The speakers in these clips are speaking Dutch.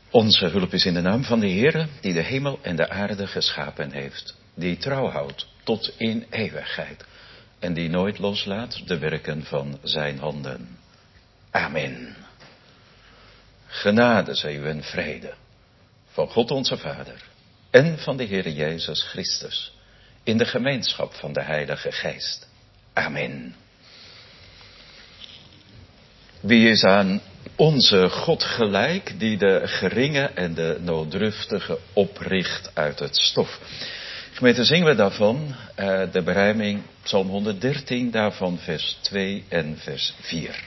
Onze hulp is in de naam van de Heere, die de hemel en de aarde geschapen heeft. Die trouw houdt tot in eeuwigheid. En die nooit loslaat de werken van zijn handen. Amen. Genade zij u en vrede. Van God onze Vader. En van de Heere Jezus Christus. In de gemeenschap van de Heilige Geest. Amen. Wie is aan onze God gelijk, die de geringe en de nooddruftige opricht uit het stof. Gemeente, zingen we daarvan de berijming Psalm 113, daarvan vers 2 en vers 4.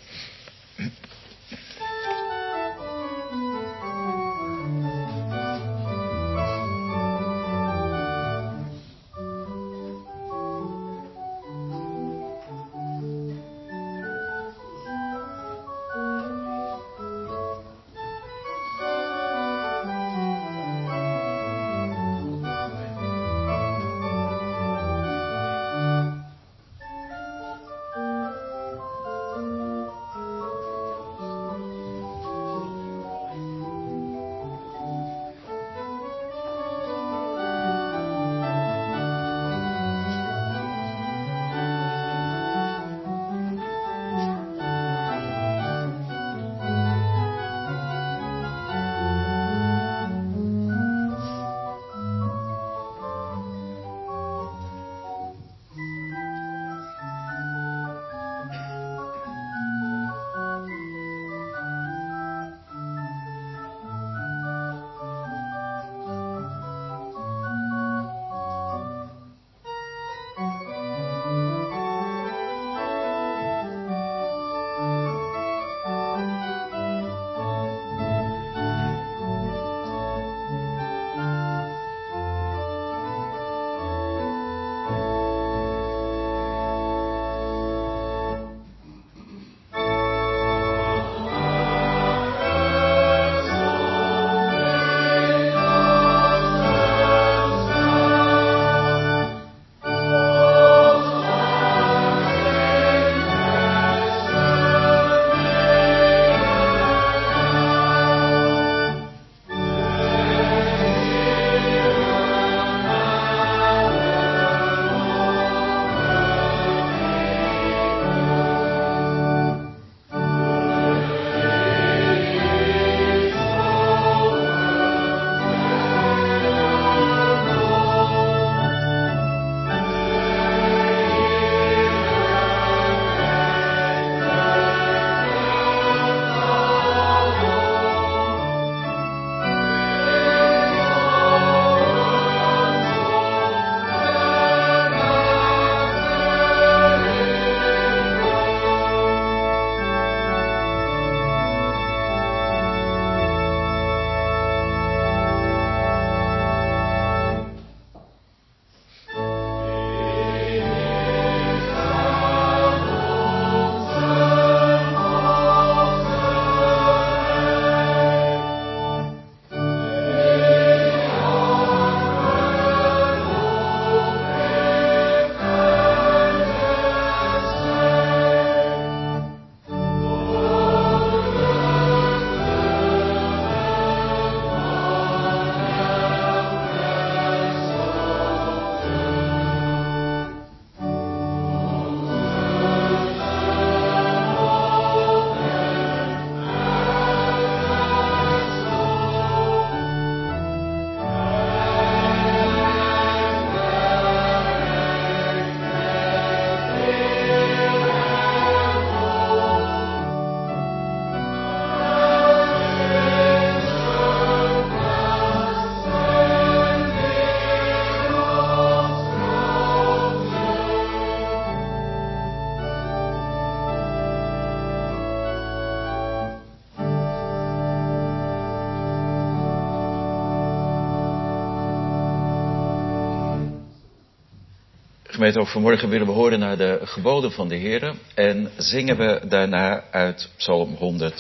Gemeente, ook vanmorgen willen we horen naar de geboden van de Heer. En zingen we daarna uit Psalm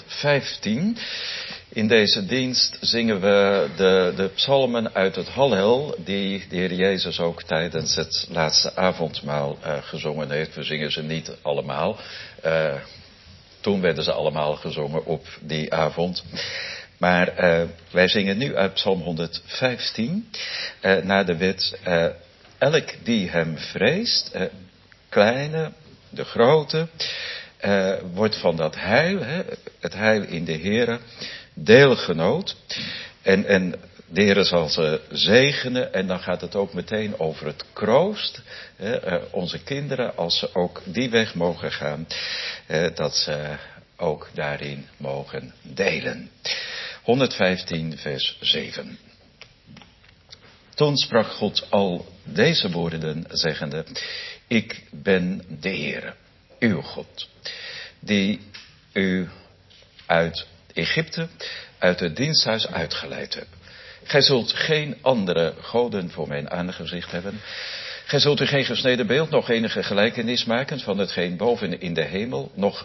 115. In deze dienst zingen we de psalmen uit het Hallel, die de Heer Jezus ook tijdens het laatste avondmaal gezongen heeft. We zingen ze niet allemaal. Toen werden ze allemaal gezongen op die avond. Maar wij zingen nu uit Psalm 115 naar de wet, elk die hem vreest, kleine, de grote, wordt van dat heil, het heil in de Heere, deelgenoot. En de Heere zal ze zegenen en dan gaat het ook meteen over het kroost. Onze kinderen, als ze ook die weg mogen gaan, dat ze ook daarin mogen delen. 115 vers 7. Toen sprak God al deze woorden zeggende, ik ben de Heere, uw God, die u uit Egypte, uit het diensthuis uitgeleid hebt. Gij zult geen andere goden voor mijn aangezicht hebben. Gij zult u geen gesneden beeld, nog enige gelijkenis maken van hetgeen boven in de hemel, nog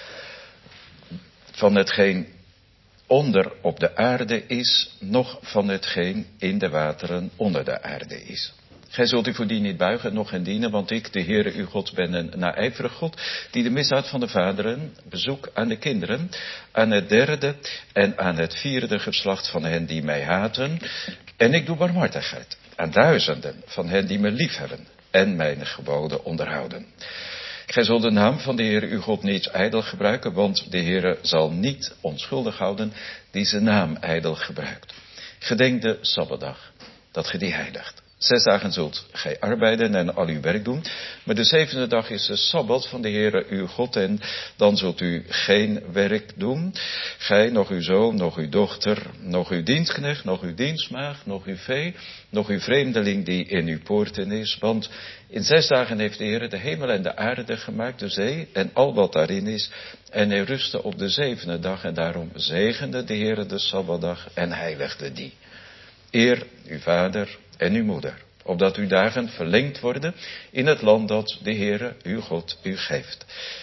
van hetgeen onder op de aarde is, nog van hetgeen in de wateren onder de aarde is. Gij zult u voor die niet buigen, nog hen dienen, want ik, de Heere uw God, ben een naijverig God, die de misdaad van de vaderen bezoek aan de kinderen, aan het derde en aan het vierde geslacht van hen die mij haten. En ik doe barmhartigheid aan duizenden van hen die me liefhebben en mijn geboden onderhouden. Gij zult de naam van de Heere uw God niet ijdel gebruiken, want de Heere zal niet onschuldig houden die zijn naam ijdel gebruikt. Gedenk de Sabbatdag, dat ge die heiligt. 6 dagen zult gij arbeiden en al uw werk doen, maar de 7e dag is de Sabbat van de Heere uw God en dan zult u geen werk doen. Gij, nog uw zoon, nog uw dochter, nog uw dienstknecht, nog uw dienstmaagd, nog uw vee, nog uw vreemdeling die in uw poorten is. Want in 6 dagen heeft de Heere de hemel en de aarde gemaakt, de zee en al wat daarin is. En hij rustte op de 7e dag en daarom zegende de Heere de Sabbatdag en heiligde die. Eer uw vader en uw moeder, opdat uw dagen verlengd worden in het land dat de Heere uw God u geeft.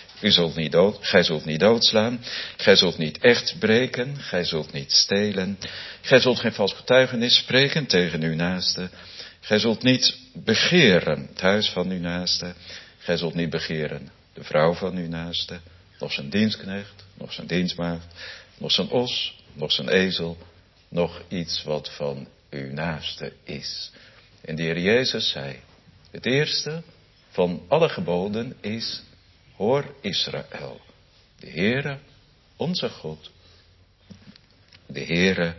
Gij zult niet doodslaan, gij zult niet echt breken, gij zult niet stelen, gij zult geen vals getuigenis spreken tegen uw naaste, gij zult niet begeren het huis van uw naaste, gij zult niet begeren de vrouw van uw naaste, nog zijn dienstknecht, nog zijn dienstmaagd, nog zijn os, nog zijn ezel, nog iets wat van uw naaste is. En de Heer Jezus zei, het eerste van alle geboden is, hoor Israël, de Heere, onze God, de Heere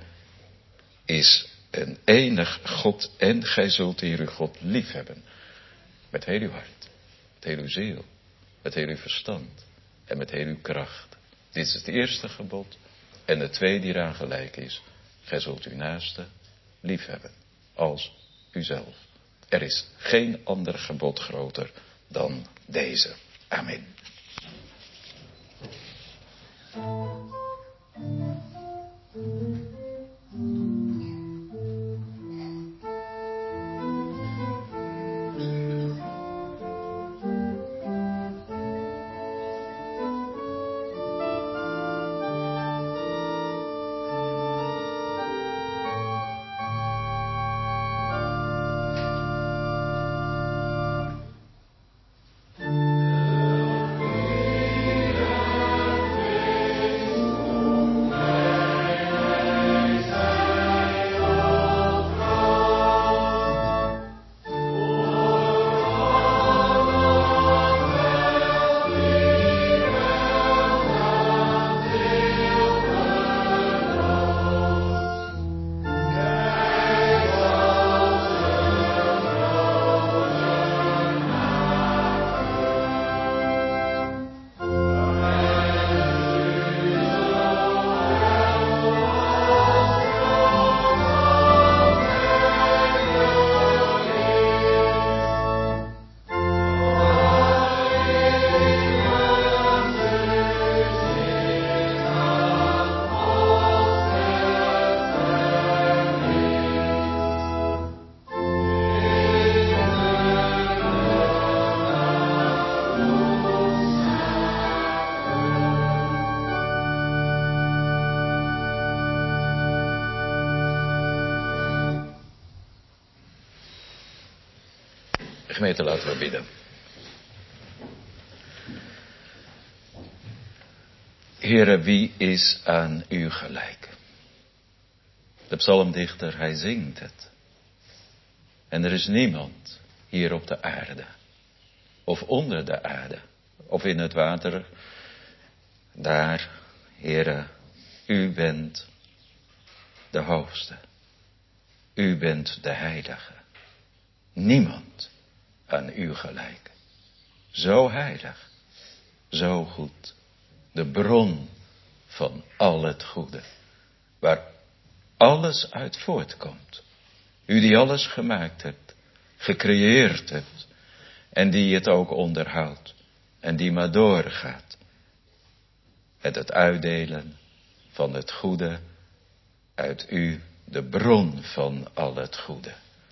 is een enig God en gij zult de Heer uw God lief hebben. Met heel uw hart, met heel uw ziel, met heel uw verstand en met heel uw kracht. Dit is het eerste gebod en het tweede die eraan gelijk is. Gij zult uw naaste lief hebben als uzelf. Er is geen ander gebod groter dan deze. Amen. Gemeente, laten we bidden. Heere, wie is aan u gelijk? De psalmdichter, hij zingt het. En er is niemand hier op de aarde, of onder de aarde, of in het water, daar, Heere, u bent de hoogste. U bent de heilige. Niemand aan u gelijk. Zo heilig, zo goed. De bron van al het goede. Waar alles uit voortkomt. U die alles gemaakt hebt, gecreëerd hebt. En die het ook onderhoudt. En die maar doorgaat. Met het uitdelen van het goede uit u, de bron van al het goede.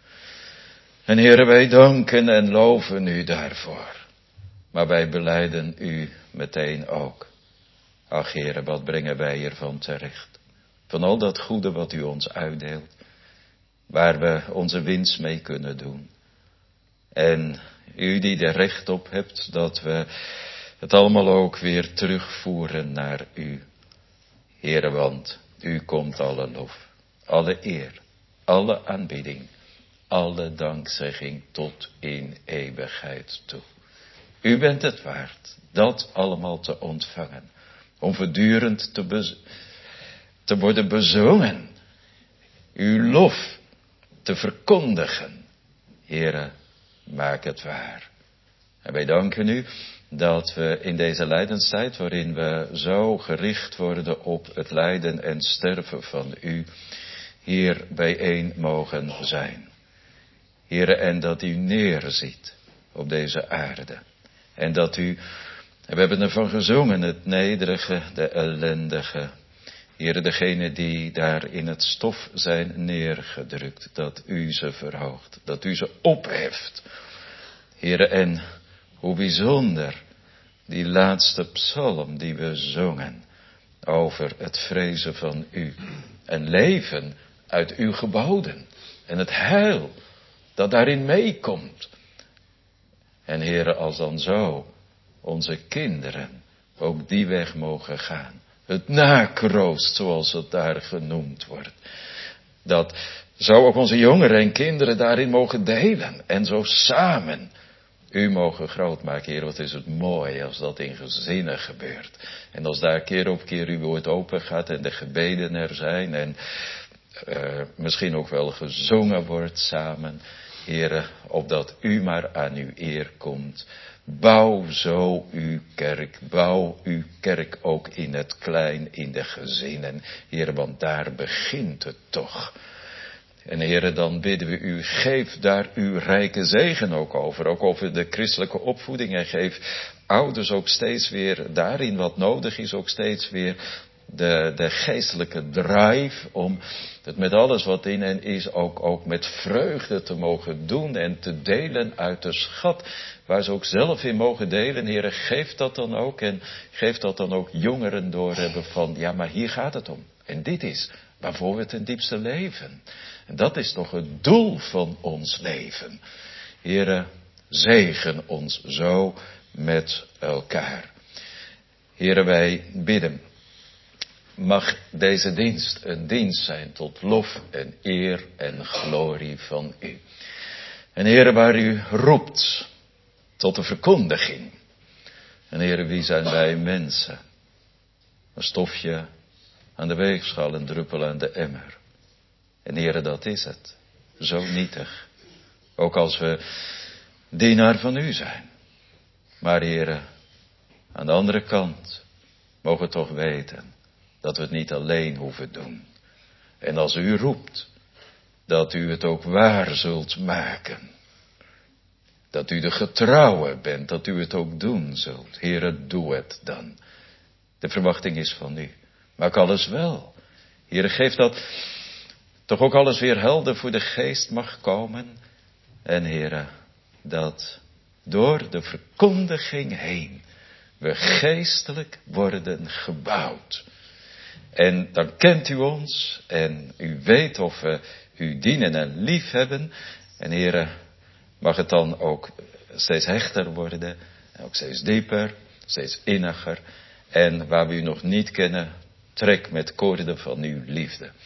En Heere, wij danken en loven u daarvoor. Maar wij belijden u meteen ook. Ach Heere, wat brengen wij hiervan terecht? Van al dat goede wat u ons uitdeelt. Waar we onze winst mee kunnen doen. En u die er recht op hebt dat we het allemaal ook weer terugvoeren naar u. Heere, want u komt alle lof, alle eer, alle aanbidding, alle dankzegging tot in eeuwigheid toe. U bent het waard, dat allemaal te ontvangen, om voortdurend te worden bezongen, uw lof te verkondigen. Heere, maak het waar. En wij danken u dat we in deze lijdenstijd, waarin we zo gericht worden op het lijden en sterven van u, hier bijeen mogen zijn. Heere, en dat u neerziet op deze aarde. En dat u, en we hebben ervan gezongen, het nederige, de ellendige. Heere, degene die daar in het stof zijn neergedrukt, dat u ze verhoogt, dat u ze opheft. Heere, en hoe bijzonder die laatste psalm die we zongen over het vrezen van u en leven uit uw geboden en het heil dat daarin meekomt. En Heere, als dan zo onze kinderen ook die weg mogen gaan, het nakroost zoals het daar genoemd wordt, dat zo ook onze jongeren en kinderen daarin mogen delen en zo samen u mogen groot maken, Heer. Wat is het mooi als dat in gezinnen gebeurt. En als daar keer op keer uw woord open gaat en de gebeden er zijn. En misschien ook wel gezongen wordt samen. Heer, opdat u maar aan uw eer komt. Bouw zo uw kerk. Bouw uw kerk ook in het klein, in de gezinnen. Heer, want daar begint het toch. En Heere, dan bidden we u, geef daar uw rijke zegen ook over de christelijke opvoeding. En geef ouders ook steeds weer daarin wat nodig is, ook steeds weer de geestelijke drive om het met alles wat in hen is ook met vreugde te mogen doen en te delen uit de schat waar ze ook zelf in mogen delen. Heere, geef dat dan ook en geef dat dan ook jongeren doorhebben van, ja, maar hier gaat het om. En dit is waarvoor we ten diepste leven. En dat is toch het doel van ons leven. Heere, zegen ons zo met elkaar. Heere, wij bidden. Mag deze dienst een dienst zijn tot lof en eer en glorie van u. En Heere, waar u roept tot de verkondiging. En Heere, wie zijn wij mensen? Een stofje aan de weegschaal, een druppel aan de emmer. En Heere, dat is het. Zo nietig. Ook als we dienaar van u zijn. Maar Heere, aan de andere kant mogen we toch weten dat we het niet alleen hoeven doen. En als u roept, dat u het ook waar zult maken. Dat u de getrouwe bent, dat u het ook doen zult. Heere, doe het dan. De verwachting is van u. Maak alles wel. Heere, geef dat toch ook alles weer helder voor de geest mag komen. En Heere, dat door de verkondiging heen we geestelijk worden gebouwd. En dan kent u ons en u weet of we u dienen en lief hebben. En Heere, mag het dan ook steeds hechter worden. En ook steeds dieper, steeds inniger. En waar we u nog niet kennen, trek met koorden van uw liefde.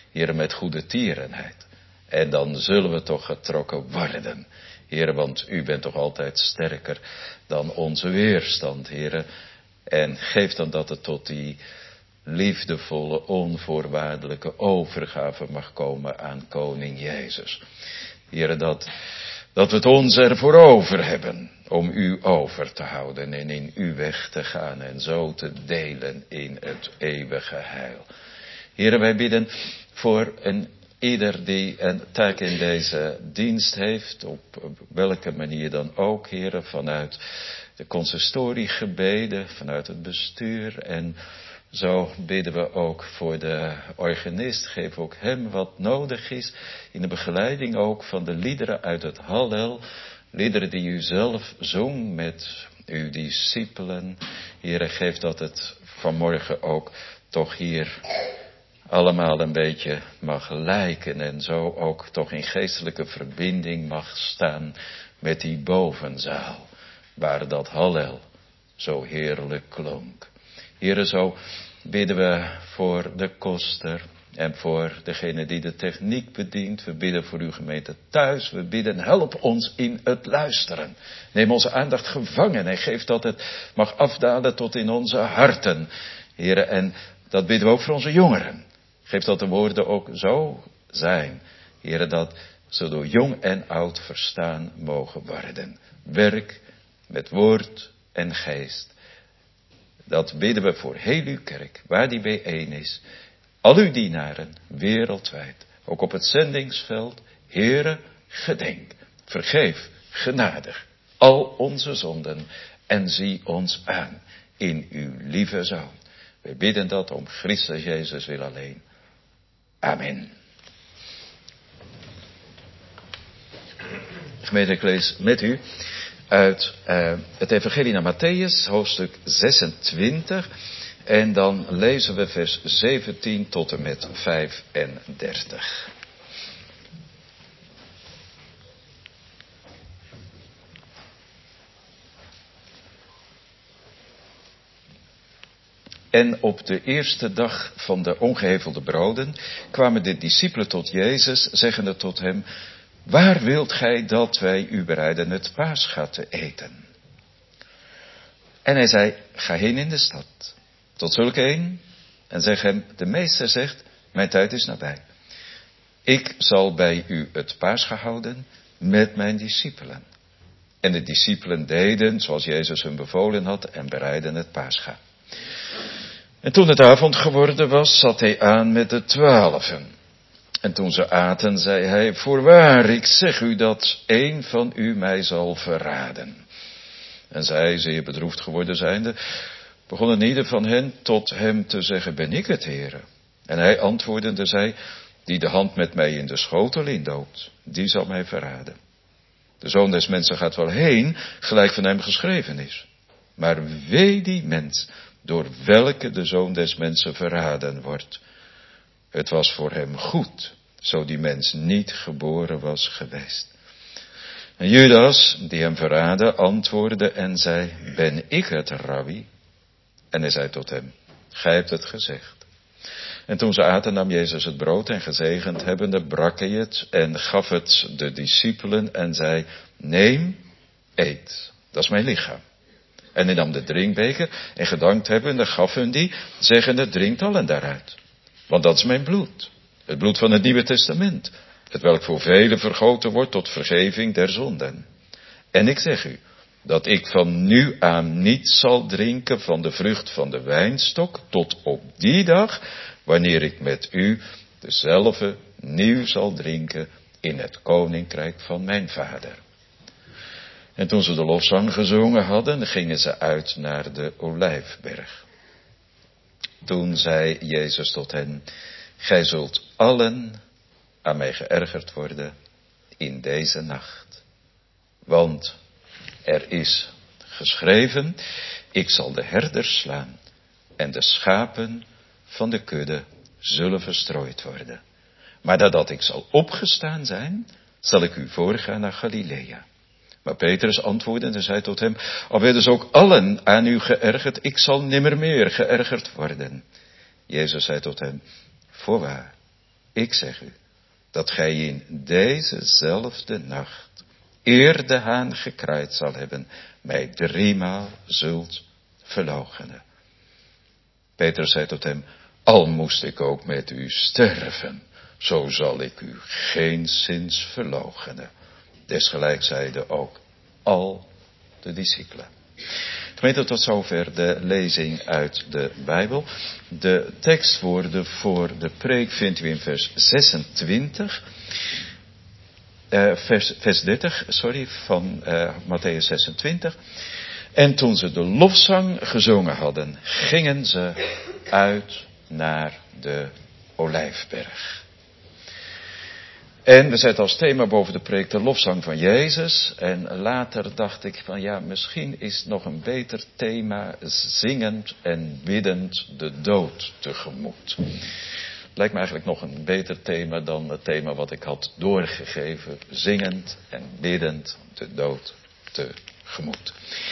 Heere, met goede tierenheid. En dan zullen we toch getrokken worden. Heere, want u bent toch altijd sterker dan onze weerstand, Heere. En geef dan dat het tot die liefdevolle, onvoorwaardelijke overgave mag komen aan koning Jezus. Heere, dat we het ons ervoor over hebben om u over te houden en in uw weg te gaan en zo te delen in het eeuwige heil. Heere, wij bidden voor ieder die een taak in deze dienst heeft, op welke manier dan ook, Heere, vanuit de consistoriegebeden, vanuit het bestuur. En zo bidden we ook voor de organist. Geef ook hem wat nodig is in de begeleiding ook van de liederen uit het Hallel. Liederen die u zelf zong met uw discipelen. Heere, geef dat het vanmorgen ook toch hier allemaal een beetje mag lijken. En zo ook toch in geestelijke verbinding mag staan met die bovenzaal. Waar dat Hallel zo heerlijk klonk. Heere, zo bidden we voor de koster en voor degene die de techniek bedient. We bidden voor uw gemeente thuis. We bidden, help ons in het luisteren. Neem onze aandacht gevangen en geef dat het mag afdalen tot in onze harten. Heere, en dat bidden we ook voor onze jongeren. Geef dat de woorden ook zo zijn. Heere, dat ze door jong en oud verstaan mogen worden. Werk met woord en geest. Dat bidden we voor heel uw kerk, waar die bijeen is. Al uw dienaren, wereldwijd. Ook op het zendingsveld. Heere, gedenk, vergeef, genadig al onze zonden. En zie ons aan in uw lieve Zoon. Wij bidden dat om Christus Jezus wil alleen. Amen. Gemeente, ik lees met u uit het Evangelie naar Mattheüs, hoofdstuk 26. En dan lezen we vers 17 tot en met 35. En op de eerste dag van de ongehevelde broden kwamen de discipelen tot Jezus, zeggende tot hem: waar wilt gij dat wij u bereiden het Paascha te eten? En hij zei: ga heen in de stad, tot zulke een, en zeg hem: de meester zegt, mijn tijd is nabij. Ik zal bij u het Paascha houden met mijn discipelen. En de discipelen deden zoals Jezus hun bevolen had en bereidden het Paascha. En toen het avond geworden was, zat hij aan met de 12. En toen ze aten, zei hij: voorwaar, ik zeg u dat een van u mij zal verraden. En zij, zeer bedroefd geworden zijnde, begonnen ieder van hen tot hem te zeggen: ben ik het, Heere? En hij antwoordende zei: die de hand met mij in de schotel indoopt, die zal mij verraden. De Zoon des Mensen gaat wel heen, gelijk van hem geschreven is. Maar wee die mens, door welke de Zoon des Mensen verraden wordt. Het was voor hem goed, zo die mens niet geboren was geweest. En Judas, die hem verraadde, antwoordde en zei: ben ik het, Rabbi? En hij zei tot hem: gij hebt het gezegd. En toen ze aten, nam Jezus het brood en gezegend hebbende, brak hij het en gaf het de discipelen en zei: neem, eet, dat is mijn lichaam. En hij nam de drinkbeker en gedankt hebbende, gaf hun die, zeggende: drinkt allen daaruit. Want dat is mijn bloed, het bloed van het Nieuwe Testament, het welk voor velen vergoten wordt tot vergeving der zonden. En ik zeg u, dat ik van nu aan niet zal drinken van de vrucht van de wijnstok, tot op die dag, wanneer ik met u dezelfde nieuw zal drinken in het koninkrijk van mijn Vader. En toen ze de lofzang gezongen hadden, gingen ze uit naar de Olijfberg. Toen zei Jezus tot hen: gij zult allen aan mij geërgerd worden in deze nacht. Want er is geschreven: ik zal de herders slaan en de schapen van de kudde zullen verstrooid worden. Maar nadat ik zal opgestaan zijn, zal ik u voorgaan naar Galilea. Maar Petrus antwoordde en zei tot hem: al werden dus ook allen aan u geërgerd, ik zal nimmer meer geërgerd worden. Jezus zei tot hem: voorwaar, ik zeg u, dat gij in dezezelfde nacht, eer de haan gekraaid zal hebben, mij 3-maal zult verloochenen. Petrus zei tot hem, al moest ik ook met u sterven, zo zal ik u geenszins verloochenen. Desgelijks zeiden ook al de discipelen. Gemeente, tot zover de lezing uit de Bijbel. De tekstwoorden voor de preek vindt u in vers 26, vers 30, van Mattheüs 26. En toen ze de lofzang gezongen hadden, gingen ze uit naar de Olijfberg. En we zetten als thema boven de preek de lofzang van Jezus. En later dacht ik van ja, misschien is nog een beter thema zingend en biddend de dood tegemoet. Lijkt me eigenlijk nog een beter thema dan het thema wat ik had doorgegeven. Zingend en biddend de dood tegemoet.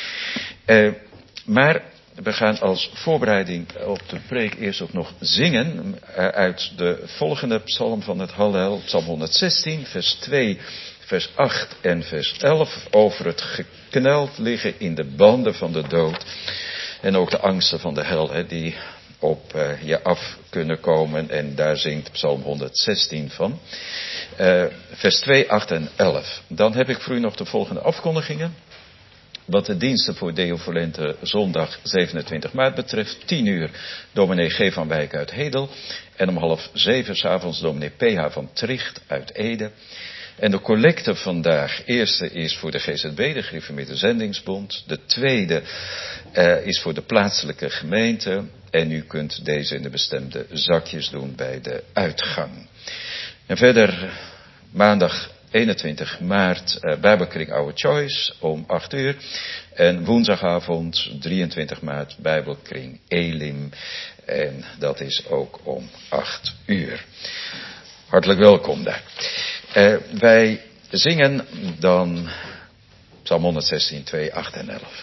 Maar we gaan als voorbereiding op de preek eerst ook nog zingen uit de volgende psalm van het Hallel, psalm 116, vers 2, vers 8 en vers 11, over het gekneld liggen in de banden van de dood en ook de angsten van de hel die op je af kunnen komen, en daar zingt psalm 116 van. Vers 2, 8 en 11. Dan heb ik voor u nog de volgende afkondigingen. Wat de diensten voor Deo Volente zondag 27 maart betreft, 10 uur dominee G. van Wijk uit Hedel. En om 6:30 s'avonds dominee P.H. van Tricht uit Ede. En de collecte vandaag, eerste is voor de GZB, de Gereformeerde Zendingsbond. De tweede is voor de plaatselijke gemeente. En u kunt deze in de bestemde zakjes doen bij de uitgang. En verder maandag 21 maart Bijbelkring Our Choice om 8 uur. En woensdagavond 23 maart Bijbelkring Elim. En dat is ook om 8 uur. Hartelijk welkom daar. Wij zingen dan psalm 116, 2, 8 en 11.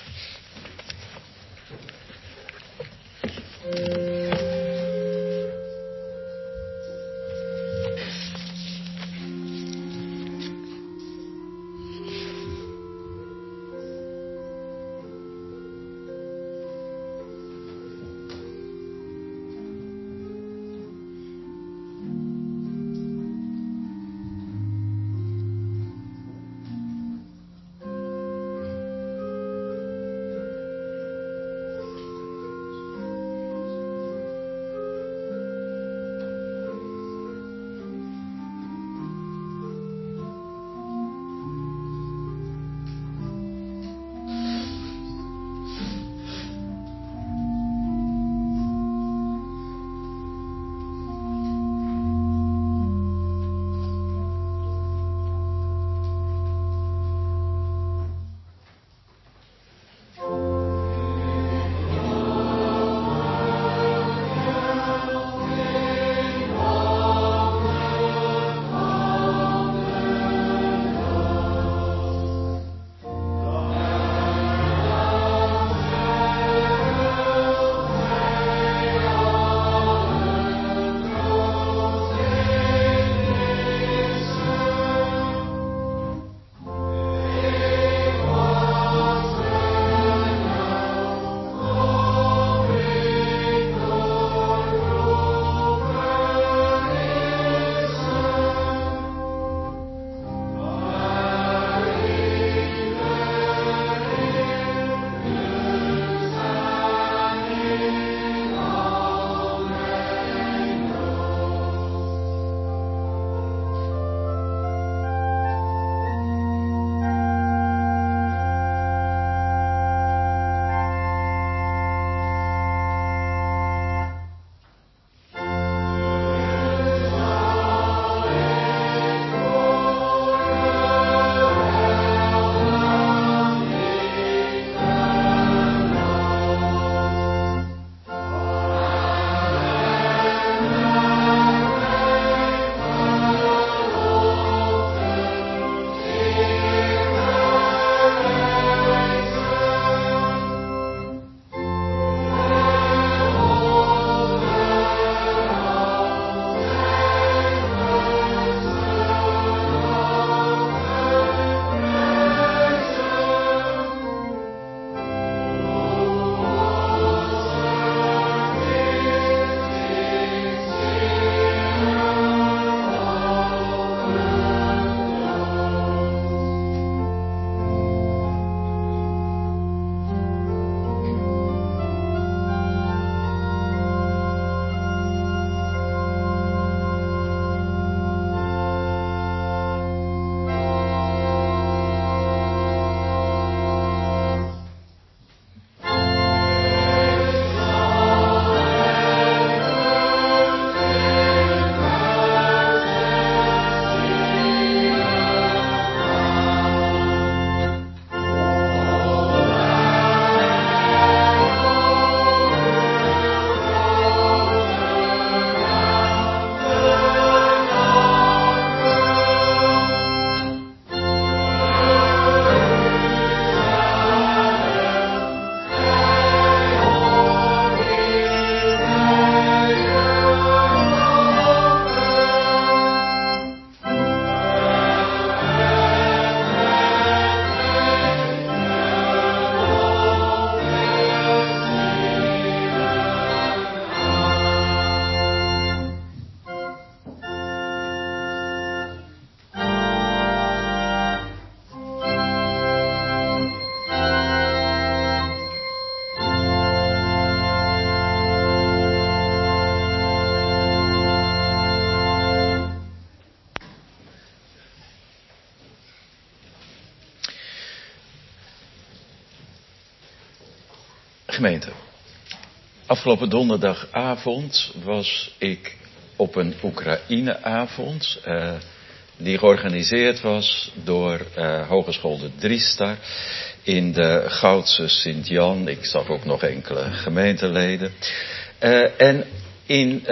Gemeente, afgelopen donderdagavond was ik op een Oekraïne-avond die georganiseerd was door Hogeschool de Driestar in de Goudse Sint-Jan. Ik zag ook nog enkele gemeenteleden. En in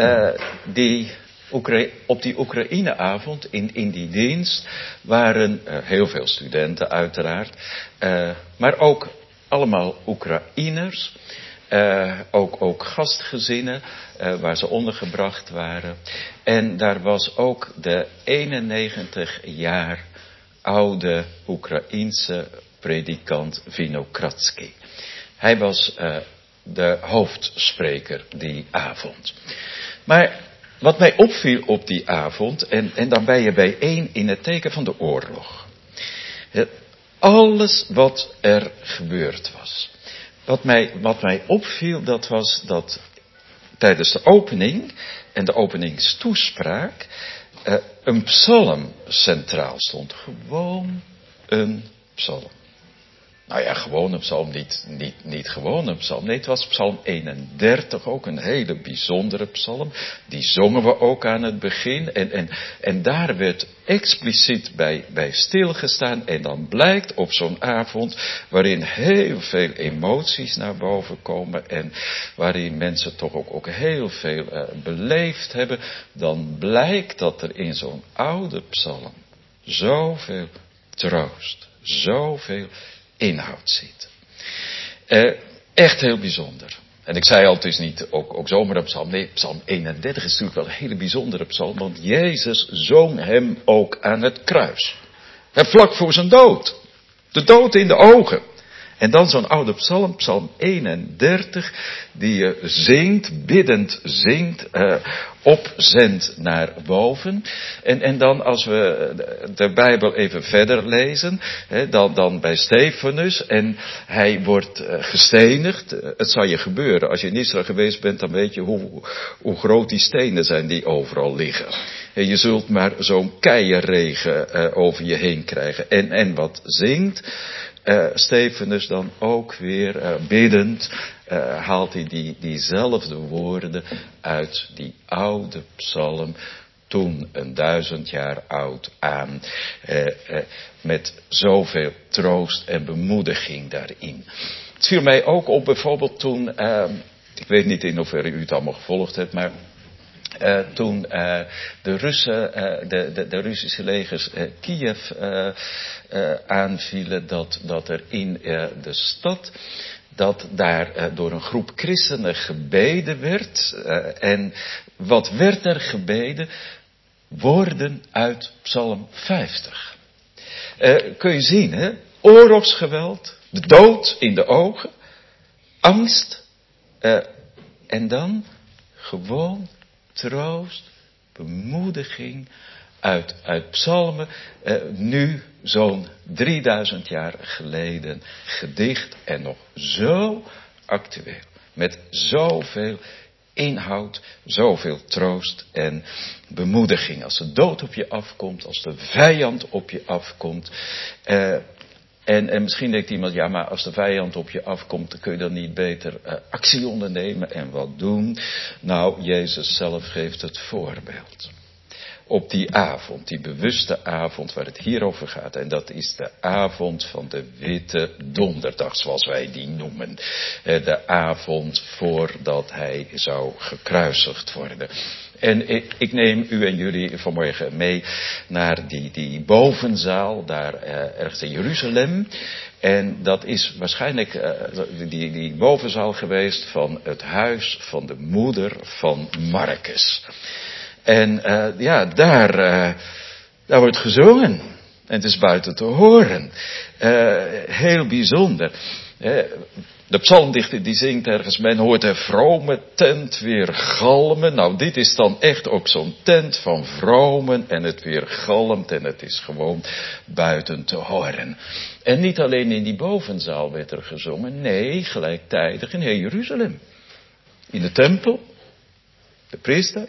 op die Oekraïne-avond, in die dienst, waren heel veel studenten uiteraard, maar ook allemaal Oekraïners, ook gastgezinnen waar ze ondergebracht waren. En daar was ook de 91 jaar oude Oekraïense predikant Vinokratsky. Hij was de hoofdspreker die avond. Maar wat mij opviel op die avond, en dan ben je bijeen in het teken van de oorlog. Alles wat er gebeurd was. Wat mij opviel, dat was dat tijdens de opening en de openingstoespraak een psalm centraal stond. Gewoon een psalm. Nou ja, gewoon een psalm, niet gewoon een psalm. Nee, het was psalm 31, ook een hele bijzondere psalm. Die zongen we ook aan het begin. En daar werd expliciet bij stilgestaan. En dan blijkt op zo'n avond, waarin heel veel emoties naar boven komen. En waarin mensen toch ook heel veel beleefd hebben. Dan blijkt dat er in zo'n oude psalm zoveel troost, zoveel inhoud zit. Echt heel bijzonder. En ik zei al, het is niet ook zomaar een psalm. Nee, psalm 31 is natuurlijk wel een hele bijzondere psalm. Want Jezus zong hem ook aan het kruis. En vlak voor zijn dood. De dood in de ogen. En dan zo'n oude psalm, psalm 31, die je zingt, biddend zingt, opzendt naar boven. En dan als we de Bijbel even verder lezen, dan bij Stefanus, en hij wordt gestenigd. Het zal je gebeuren, als je in Israël geweest bent, dan weet je hoe groot die stenen zijn die overal liggen. En je zult maar zo'n keienregen over je heen krijgen. En wat zingt Stefanus dan ook weer biddend, haalt hij diezelfde woorden uit die oude psalm, toen 1000 jaar oud, aan, met zoveel troost en bemoediging daarin. Het viel mij ook op bijvoorbeeld toen, ik weet niet in hoeverre u het allemaal gevolgd hebt, maar toen de Russische legers Kiev aanvielen, dat er in de stad, dat daar door een groep christenen gebeden werd. En wat werd er gebeden? Woorden uit Psalm 50. Kun je zien, hè? Oorlogsgeweld, de dood in de ogen, angst, en dan gewoon troost, bemoediging uit psalmen, nu zo'n 3000 jaar geleden gedicht en nog zo actueel. Met zoveel inhoud, zoveel troost en bemoediging. Als de dood op je afkomt, als de vijand op je afkomt. En misschien denkt iemand, ja, maar als de vijand op je afkomt, dan kun je dan niet beter actie ondernemen en wat doen. Nou, Jezus zelf geeft het voorbeeld. Op die avond, die bewuste avond waar het hier over gaat. En dat is de avond van de Witte Donderdag, zoals wij die noemen. De avond voordat hij zou gekruisigd worden. En ik neem u en jullie vanmorgen mee naar die bovenzaal, daar ergens in Jeruzalem. En dat is waarschijnlijk die bovenzaal geweest van het huis van de moeder van Marcus. En daar wordt gezongen. En het is buiten te horen. Heel bijzonder. De psalmdichter die zingt ergens, men hoort de vrome tent weer galmen. Nou, dit is dan echt ook zo'n tent van vromen en het weer galmt en het is gewoon buiten te horen. En niet alleen in die bovenzaal werd er gezongen, nee, gelijktijdig in heel Jeruzalem. In de tempel, de priester,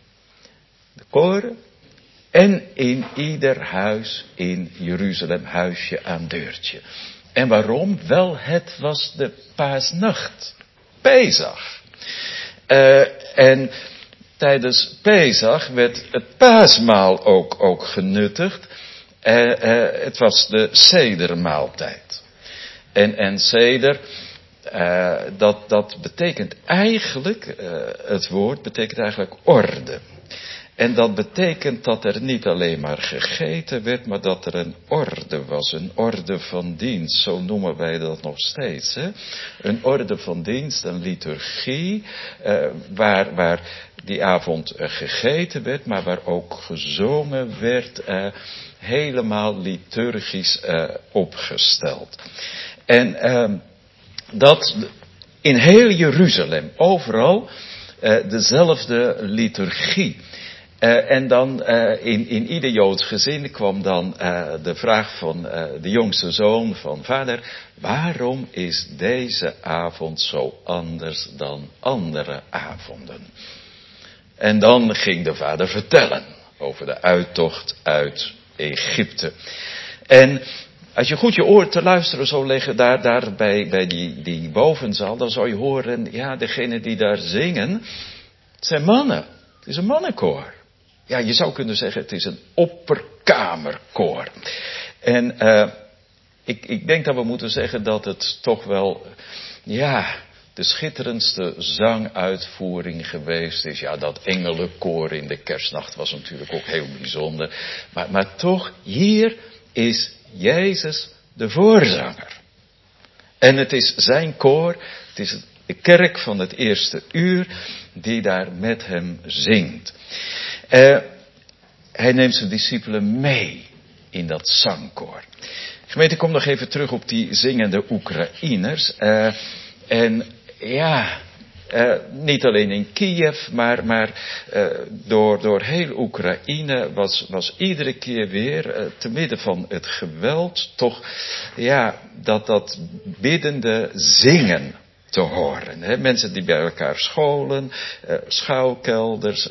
de koren en in ieder huis in Jeruzalem, huisje aan deurtje. En waarom? Wel, het was de paasnacht. Pesach. En tijdens Pesach werd het paasmaal ook genuttigd. Het was de sedermaaltijd. En seder, dat betekent eigenlijk, het woord betekent eigenlijk orde. En dat betekent dat er niet alleen maar gegeten werd, maar dat er een orde was. Een orde van dienst, zo noemen wij dat nog steeds. Hè? Een orde van dienst, een liturgie, waar die avond gegeten werd, maar waar ook gezongen werd, helemaal liturgisch opgesteld. En dat in heel Jeruzalem, overal dezelfde liturgie. En dan in ieder Joods gezin kwam dan de vraag van de jongste zoon van vader, waarom is deze avond zo anders dan andere avonden? En dan ging de vader vertellen over de uittocht uit Egypte. En als je goed je oor te luisteren zou leggen daar bij die bovenzaal, dan zou je horen, ja, degene die daar zingen, het zijn mannen. Het is een mannenkoor. Ja, je zou kunnen zeggen, het is een opperkamerkoor. En ik denk dat we moeten zeggen dat het toch wel, ja, de schitterendste zanguitvoering geweest is. Ja, dat engelenkoor in de kerstnacht was natuurlijk ook heel bijzonder. Maar toch, hier is Jezus de voorzanger. En het is zijn koor, het is de kerk van het eerste uur die daar met hem zingt. Hij neemt zijn discipelen mee in dat zangkoor. Gemeente, ik kom nog even terug op die zingende Oekraïners. En ja, niet alleen in Kiev, maar door heel Oekraïne was iedere keer weer, te midden van het geweld, toch ja, dat biddende zingen te horen. Hè? Mensen die bij elkaar scholen, schuilkelders,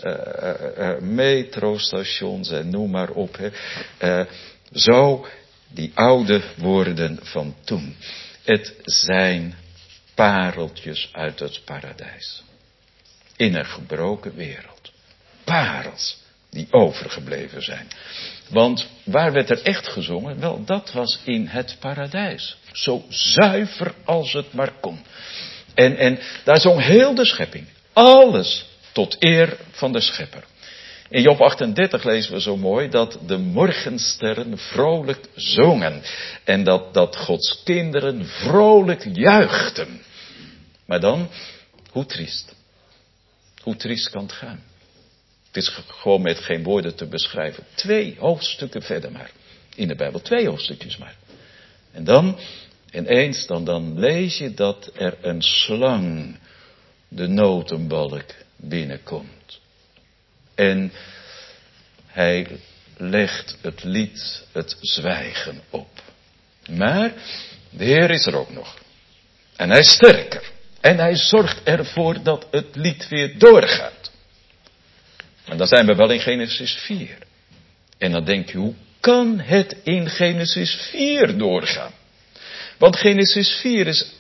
metrostations en noem maar op. Hè? Zo die oude woorden van toen. Het zijn pareltjes uit het paradijs. In een gebroken wereld. Parels die overgebleven zijn. Want waar werd er echt gezongen? Wel, dat was in het paradijs. Zo zuiver als het maar kon. En daar zong heel de schepping. Alles tot eer van de schepper. In Job 38 lezen we zo mooi dat de morgensterren vrolijk zongen. En dat Gods kinderen vrolijk juichten. Maar dan, hoe triest. Hoe triest kan het gaan? Het is gewoon met geen woorden te beschrijven. 2 hoofdstukken verder maar. In de Bijbel 2 hoofdstukjes maar. En dan, ineens, dan lees je dat er een slang de notenbalk binnenkomt. En hij legt het lied, het zwijgen op. Maar de Heer is er ook nog. En hij is sterker. En hij zorgt ervoor dat het lied weer doorgaat. En dan zijn we wel in Genesis 4. En dan denk je, hoe kan het in Genesis 4 doorgaan? Want Genesis 4 is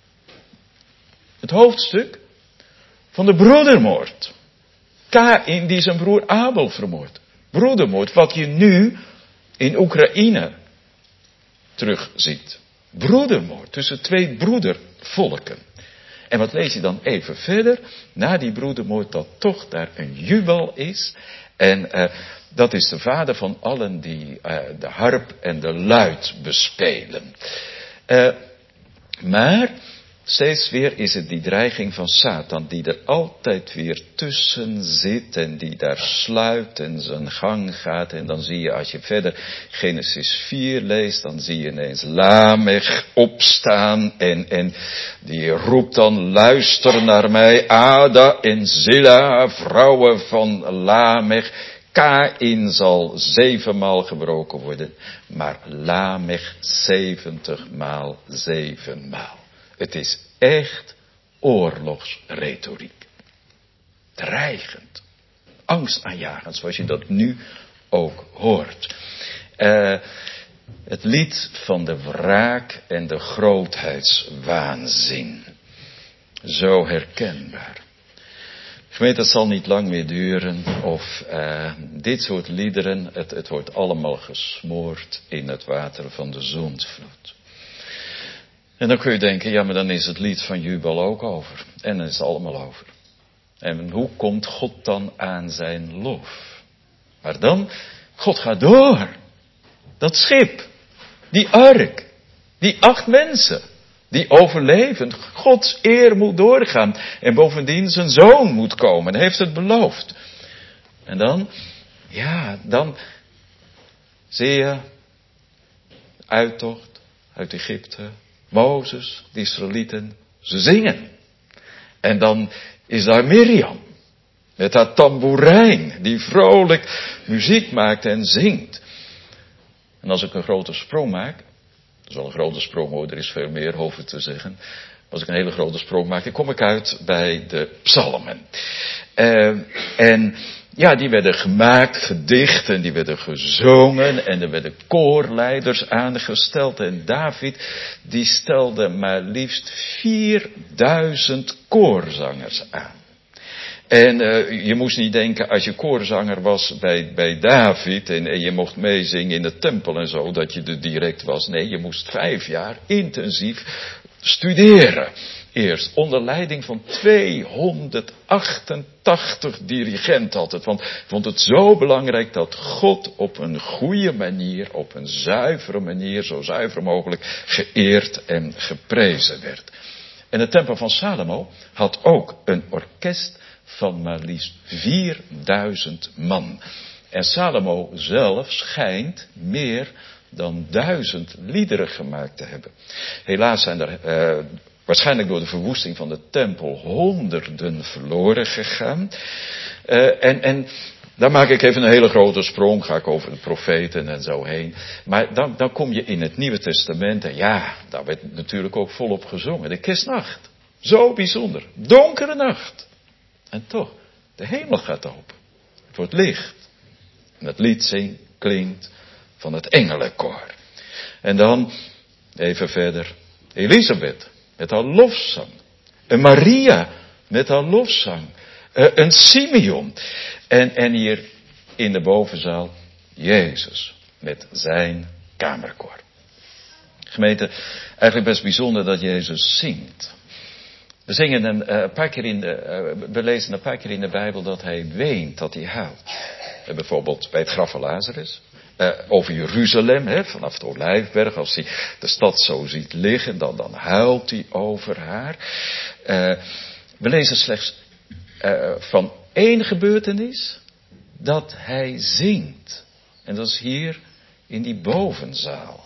het hoofdstuk van de broedermoord. Kaïn die zijn broer Abel vermoordt. Broedermoord, wat je nu in Oekraïne terugziet. Broedermoord tussen 2 broedervolken. En wat lees je dan even verder? Na die broedermoord dat toch daar een jubel is. En dat is de vader van allen die de harp en de luit bespelen. Maar steeds weer is het die dreiging van Satan die er altijd weer tussen zit en die daar sluit en zijn gang gaat. En dan zie je als je verder Genesis 4 leest, dan zie je ineens Lamech opstaan en die roept dan, luister naar mij, Ada en Zilla, vrouwen van Lamech. Kaïn zal 7 maal gebroken worden, maar Lamech 70 maal 7 maal. Het is echt oorlogsretoriek. Dreigend. Angstaanjagend, zoals je dat nu ook hoort. Het lied van de wraak en de grootheidswaanzin. zo herkenbaar. Gemeente, het zal niet lang meer duren of dit soort liederen, het wordt allemaal gesmoord in het water van de zondvloed. En dan kun je denken, ja, maar dan is het lied van jubel ook over. En dan is het allemaal over. En hoe komt God dan aan zijn lof? Maar dan, God gaat door. Dat schip, die ark, die 8 mensen, die overleven. Gods eer moet doorgaan. En bovendien zijn zoon moet komen. Hij heeft het beloofd. En dan, ja, dan zie je uittocht uit Egypte. Mozes, de Israëlieten, ze zingen. En dan is daar Mirjam. Met haar tamboerijn. Die vrolijk muziek maakt en zingt. En als ik een grote sprong maak. Dat is wel een grote sprong hoor, er is veel meer over te zeggen. Als ik een hele grote sprong maak, dan kom ik uit bij de psalmen. En ja, die werden gemaakt, gedicht en die werden gezongen. En er werden koorleiders aangesteld. En David, die stelde maar liefst 4000 koorzangers aan. En je moest niet denken, als je koorzanger was bij David en je mocht meezingen in de tempel en zo, dat je er direct was. Nee, je moest 5 jaar intensief studeren. Eerst onder leiding van 288 dirigenten altijd. Want ik vond het zo belangrijk dat God op een goede manier, op een zuivere manier, zo zuiver mogelijk, geëerd en geprezen werd. En de tempel van Salomo had ook een orkest van maar liefst 4000 man. En Salomo zelf schijnt meer dan 1000 liederen gemaakt te hebben. Helaas zijn er waarschijnlijk door de verwoesting van de tempel honderden verloren gegaan. En dan maak ik even een hele grote sprong, ga ik over de profeten en zo heen. Maar dan kom je in het Nieuwe Testament en ja, daar werd natuurlijk ook volop gezongen. De kerstnacht, zo bijzonder, donkere nacht. En toch, de hemel gaat open. Het wordt licht. En het lied klinkt van het engelenkoor. En dan, even verder, Elisabeth met haar lofzang. En Maria met haar lofzang. Een Simeon. En hier in de bovenzaal, Jezus met zijn kamerkoor. Gemeente, eigenlijk best bijzonder dat Jezus zingt. We lezen een paar keer in de Bijbel dat hij weent, dat hij huilt. Bijvoorbeeld bij het graf van Lazarus. Over Jeruzalem, vanaf de Olijfberg. Als hij de stad zo ziet liggen, dan huilt hij over haar. We lezen slechts van 1 gebeurtenis dat hij zingt. En dat is hier in die bovenzaal.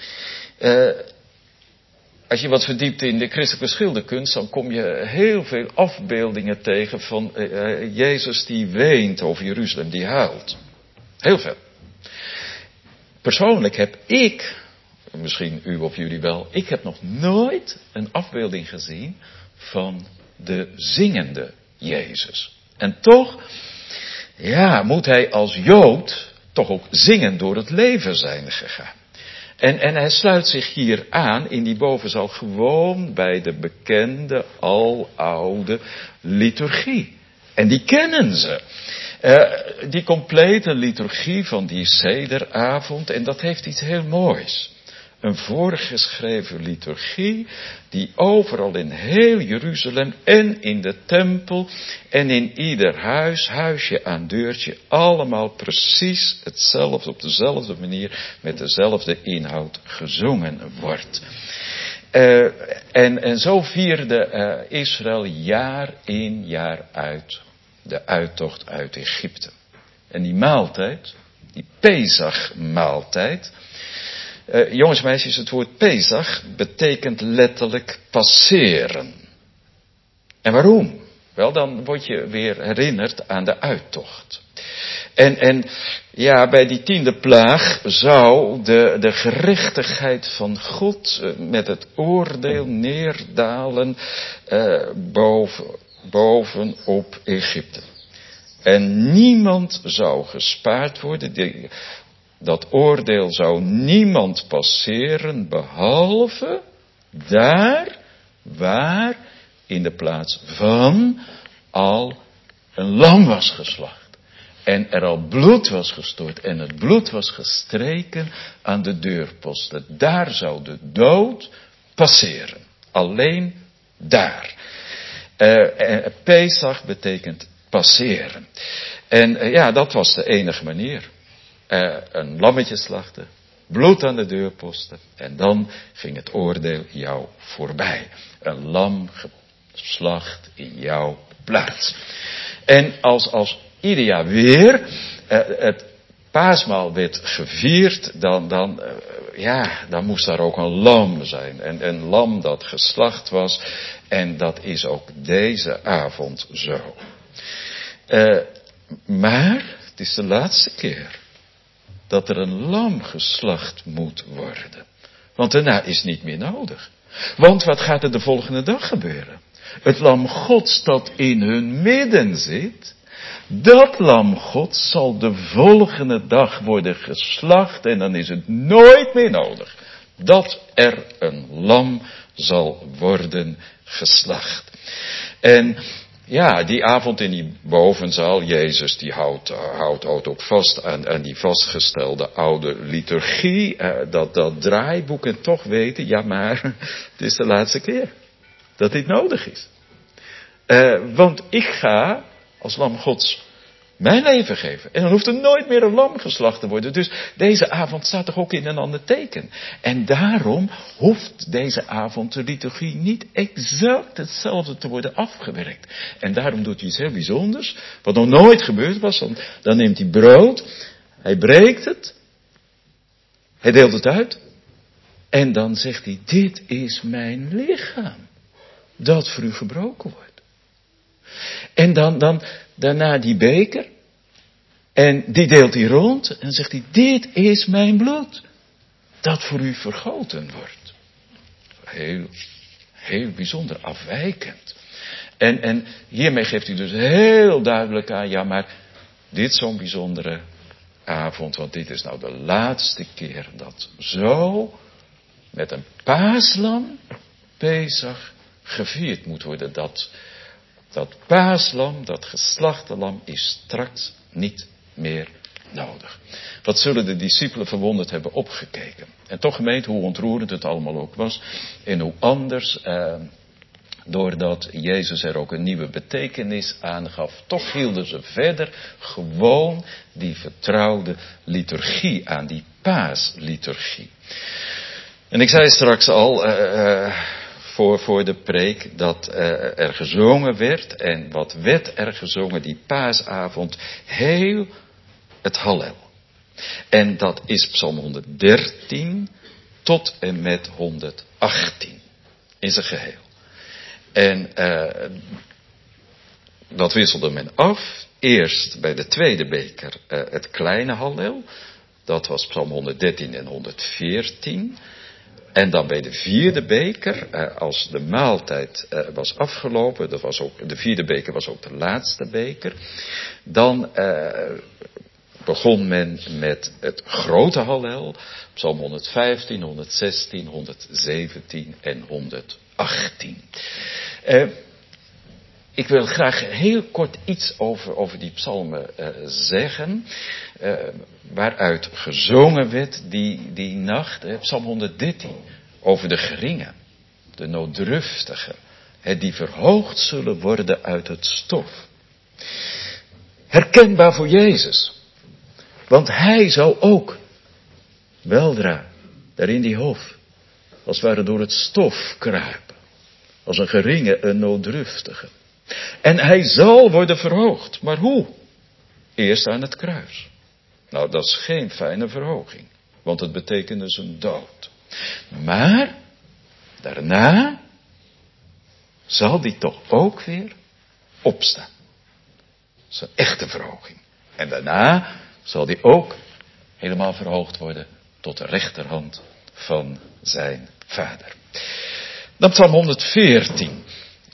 Als je wat verdiept in de christelijke schilderkunst, dan kom je heel veel afbeeldingen tegen van Jezus die weent over Jeruzalem, die huilt. Heel veel. Persoonlijk heb ik, misschien u of jullie wel, ik heb nog nooit een afbeelding gezien van de zingende Jezus. En toch, ja, moet hij als Jood toch ook zingend door het leven zijn gegaan. En hij sluit zich hier aan in die bovenzaal gewoon bij de bekende, aloude liturgie. En die kennen ze. Die complete liturgie van die sederavond. En dat heeft iets heel moois. Een voorgeschreven liturgie die overal in heel Jeruzalem en in de tempel en in ieder huis, huisje aan deurtje, allemaal precies hetzelfde, op dezelfde manier, met dezelfde inhoud gezongen wordt. En zo vierde Israël jaar in jaar uit de uittocht uit Egypte. En die maaltijd, die Pesach-maaltijd. Jongens en meisjes, het woord Pesach betekent letterlijk passeren. En waarom? Wel, dan word je weer herinnerd aan de uittocht. En ja, bij die 10e plaag zou de gerechtigheid van God met het oordeel neerdalen boven op Egypte. En niemand zou gespaard worden. Dat oordeel zou niemand passeren, behalve daar waar in de plaats van al een lam was geslacht. En er al bloed was gestort en het bloed was gestreken aan de deurposten. Daar zou de dood passeren. Alleen daar. Pesach betekent passeren. En ja, dat was de enige manier. Een lammetje slachten, bloed aan de deurposten. En dan ging het oordeel jou voorbij. Een lam geslacht in jouw plaats. En als ieder jaar weer het paasmaal werd gevierd, dan moest daar ook een lam zijn. En een lam dat geslacht was. En dat is ook deze avond zo. Maar het is de laatste keer dat er een lam geslacht moet worden. Want daarna is niet meer nodig. Want wat gaat er de volgende dag gebeuren? Het lam Gods dat in hun midden zit, dat lam Gods zal de volgende dag worden geslacht en dan is het nooit meer nodig dat er een lam zal worden geslacht. En ja, die avond in die bovenzaal, Jezus die houdt ook vast aan die vastgestelde oude liturgie, dat draaiboek en toch weten, ja maar, het is de laatste keer dat dit nodig is. Want ik ga als lam Gods mijn leven geven. En dan hoeft er nooit meer een lam geslacht te worden. Dus deze avond staat toch ook in een ander teken. En daarom hoeft deze avond de liturgie niet exact hetzelfde te worden afgewerkt. En daarom doet hij iets heel bijzonders. Wat nog nooit gebeurd was. Dan neemt hij brood. Hij breekt het. Hij deelt het uit. En dan zegt hij, dit is mijn lichaam. Dat voor u gebroken wordt. En dan daarna die beker. En die deelt hij rond. En zegt hij, dit is mijn bloed. Dat voor u vergoten wordt. Heel bijzonder afwijkend. En hiermee geeft hij dus heel duidelijk aan. Ja, maar dit is zo'n bijzondere avond. Want dit is nou de laatste keer dat zo met een paaslam Pesach gevierd moet worden. Dat paaslam, dat geslachte lam, is straks niet meer nodig. Wat zullen de discipelen verwonderd hebben opgekeken. En toch gemeente, hoe ontroerend het allemaal ook was. En hoe anders, doordat Jezus er ook een nieuwe betekenis aan gaf. Toch hielden ze verder gewoon die vertrouwde liturgie aan, die paasliturgie. En ik zei straks al, voor de preek, dat er gezongen werd. En wat werd er gezongen die paasavond? Heel het Hallel. En dat is Psalm 113 tot en met 118 in zijn geheel. En dat wisselde men af. Eerst bij de tweede beker het kleine Hallel. Dat was Psalm 113 en 114. En dan bij de vierde beker, als de maaltijd was afgelopen, de vierde beker was ook de laatste beker, dan begon men met het grote Hallel, Psalm 115, 116, 117 en 118. Ik wil graag heel kort iets over die psalmen zeggen. Waaruit gezongen werd die nacht. Psalm 113. Over de geringen. De nooddruftigen. Die verhoogd zullen worden uit het stof. Herkenbaar voor Jezus. Want hij zou ook weldra daar in die hof. Als het ware door het stof kruipen. Als een geringe, een nooddruftige. En hij zal worden verhoogd. Maar hoe? Eerst aan het kruis. Nou, dat is geen fijne verhoging. Want het betekende zijn dood. Maar, daarna zal die toch ook weer opstaan. Dat is een echte verhoging. En daarna zal die ook helemaal verhoogd worden tot de rechterhand van zijn Vader. Dan Psalm 114.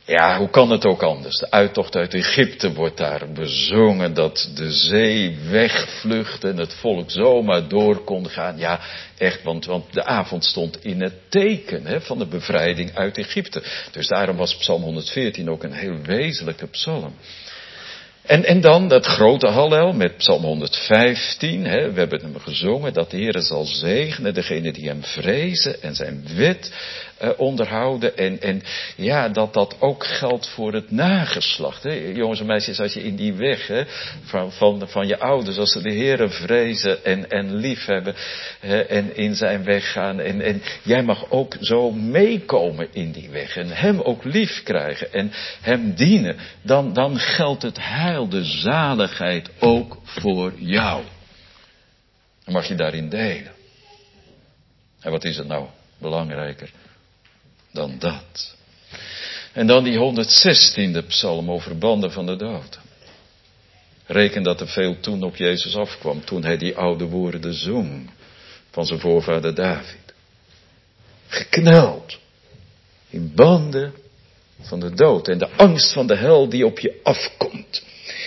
Ja, hoe kan het ook anders? De uittocht uit Egypte wordt daar bezongen, dat de zee wegvluchtte en het volk zomaar door kon gaan. Ja, echt, want de avond stond in het teken van de bevrijding uit Egypte. Dus daarom was Psalm 114 ook een heel wezenlijke psalm. En dan dat grote hallel met Psalm 115. We hebben hem gezongen dat de Heer zal zegenen degene die hem vrezen en zijn wet onderhouden. En ja, dat ook geldt voor het nageslacht. Jongens en meisjes, als je in die weg van je ouders, als ze de Heer vrezen en liefhebben en in zijn weg gaan. En jij mag ook zo meekomen in die weg en hem ook lief krijgen en hem dienen. Dan geldt het heil, de zaligheid ook voor jou. Dan mag je daarin delen. En wat is het nou belangrijker dan dat? En dan die 116e psalm over banden van de dood. Reken dat er veel toen op Jezus afkwam, toen hij die oude woorden zong van zijn voorvader David. Gekneld in banden van de dood en de angst van de hel die op je afkomt.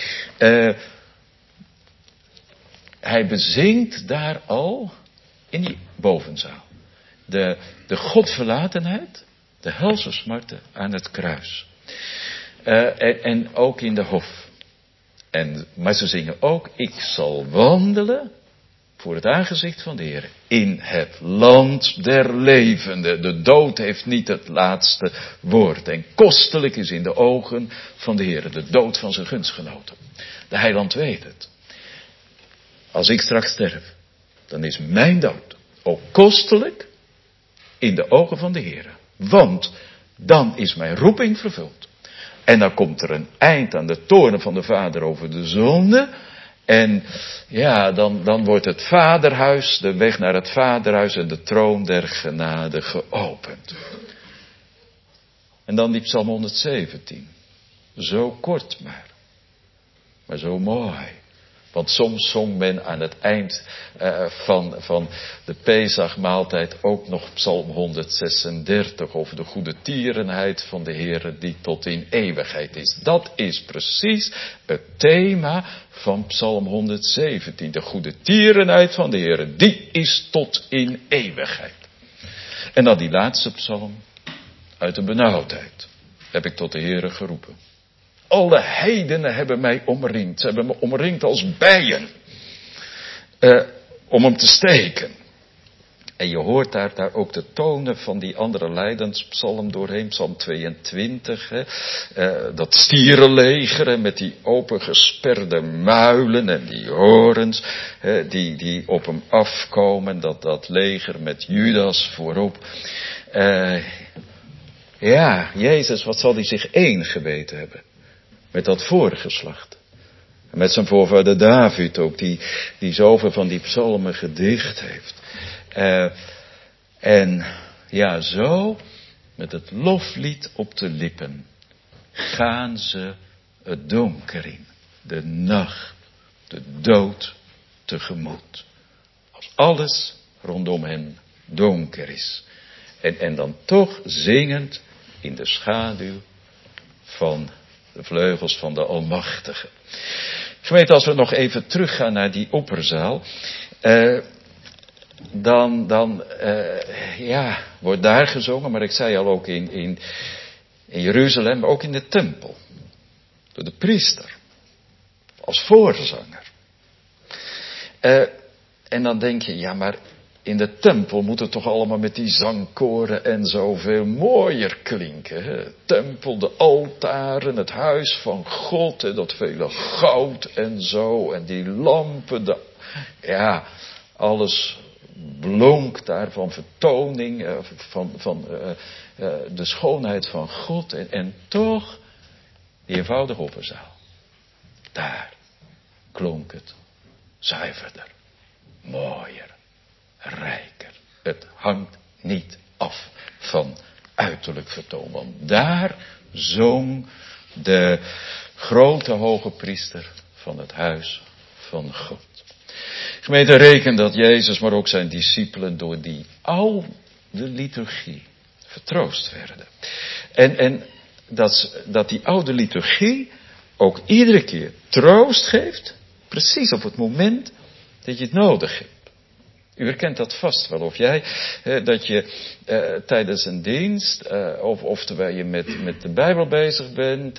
Hij bezingt daar al in die bovenzaal de godverlatenheid, de helse smarten aan het kruis. En ook in de hof. Maar ze zingen ook, ik zal wandelen voor het aangezicht van de Heer in het land der levenden. De dood heeft niet het laatste woord. En kostelijk is in de ogen van de Heer de dood van zijn gunstgenoten. De heiland weet het. Als ik straks sterf, dan is mijn dood ook kostelijk in de ogen van de Heer. Want dan is mijn roeping vervuld. En dan komt er een eind aan de toorn van de Vader over de zonde. En ja, dan wordt het vaderhuis, de weg naar het vaderhuis en de troon der genade geopend. En dan die Psalm 117. Zo kort maar zo mooi. Want soms zong men aan het eind van de Pesachmaaltijd ook nog Psalm 136 over de goede tierenheid van de Heere die tot in eeuwigheid is. Dat is precies het thema van Psalm 117. De goede tierenheid van de Heere, die is tot in eeuwigheid. En dan die laatste psalm, uit de benauwdheid heb ik tot de Heere geroepen. Alle heidenen hebben mij omringd. Ze hebben me omringd als bijen. Om hem te steken. En je hoort daar ook de tonen van die andere lijdenspsalm doorheen. Psalm 22. Dat stierenleger met die opengesperde muilen en die horens. Die op hem afkomen. Dat leger met Judas voorop. Ja, Jezus, wat zal hij zich één geweten hebben. Met dat voorgeslacht. En met zijn voorvader David ook, die zoveel van die psalmen gedicht heeft. En ja, zo, met het loflied op de lippen, gaan ze het donker in. De nacht, de dood tegemoet. Als alles rondom hen donker is. En dan toch zingend in de schaduw van de vleugels van de Almachtige. Gemeente, als we nog even teruggaan naar die opperzaal. Dan wordt daar gezongen, maar ik zei al ook in Jeruzalem, maar ook in de tempel. Door de priester. Als voorzanger. En dan denk je, ja maar in de tempel moet het toch allemaal met die zangkoren en zo veel mooier klinken. Hè? Tempel, de altaren, het huis van God en dat vele goud en zo. En die lampen, alles blonk daar van vertoning, van de schoonheid van God. En toch, die eenvoudige opperzaal. Daar klonk het zuiverder, mooier. Rijker. Het hangt niet af van uiterlijk vertoon. Want daar zong de grote hoge priester van het huis van God. Gemeente, reken dat Jezus, maar ook zijn discipelen door die oude liturgie vertroost werden. En dat die oude liturgie ook iedere keer troost geeft, precies op het moment dat je het nodig hebt. U herkent dat vast wel, of jij, dat je tijdens een dienst, of terwijl je met de Bijbel bezig bent,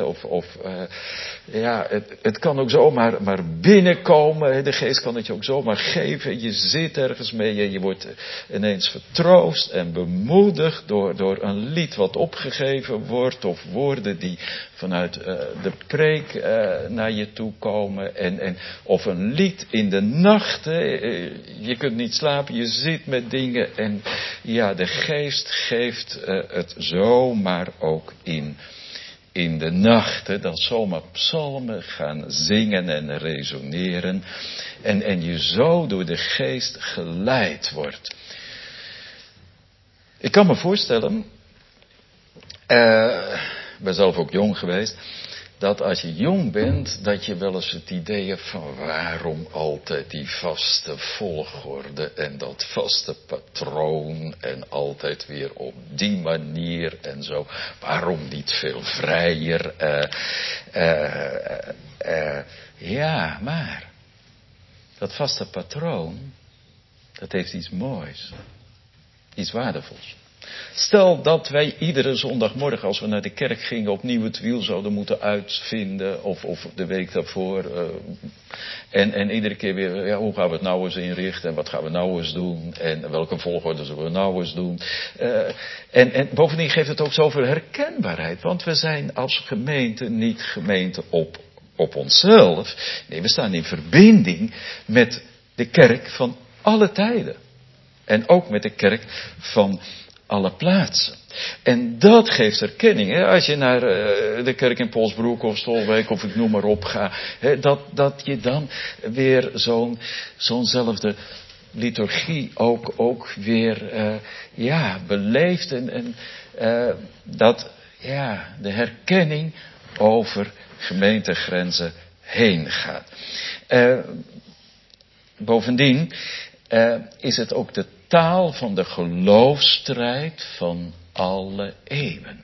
het kan ook zomaar maar binnenkomen, de geest kan het je ook zomaar geven, je zit ergens mee en je wordt ineens vertroost en bemoedigd door een lied wat opgegeven wordt, of woorden die vanuit de preek naar je toe komen, of een lied in de nacht, je kunt niet slapen, je zit met dingen en ja, de geest geeft het zomaar ook in de nacht, dan zomaar psalmen gaan zingen en resoneren en je zo door de geest geleid wordt. Ik kan me voorstellen, ik ben zelf ook jong geweest, dat als je jong bent, dat je wel eens het idee hebt van waarom altijd die vaste volgorde en dat vaste patroon en altijd weer op die manier en zo. Waarom niet veel vrijer? Ja, maar dat vaste patroon, dat heeft iets moois, iets waardevols. Stel dat wij iedere zondagmorgen als we naar de kerk gingen opnieuw het wiel zouden moeten uitvinden. Of de week daarvoor. En iedere keer weer, ja, hoe gaan we het nou eens inrichten? En wat gaan we nou eens doen? En welke volgorde zullen we nou eens doen? En bovendien geeft het ook zoveel herkenbaarheid. Want we zijn als gemeente niet gemeente op onszelf. Nee, we staan in verbinding met de kerk van alle tijden. En ook met de kerk van alle plaatsen. En dat geeft herkenning. Hè? Als je naar de kerk in Polsbroek of Stolwijk of ik noem maar op gaat. Dat je dan weer zo'nzelfde liturgie ook weer beleeft. En dat de herkenning over gemeentegrenzen heen gaat. Bovendien is het ook de taal van de geloofsstrijd van alle eeuwen.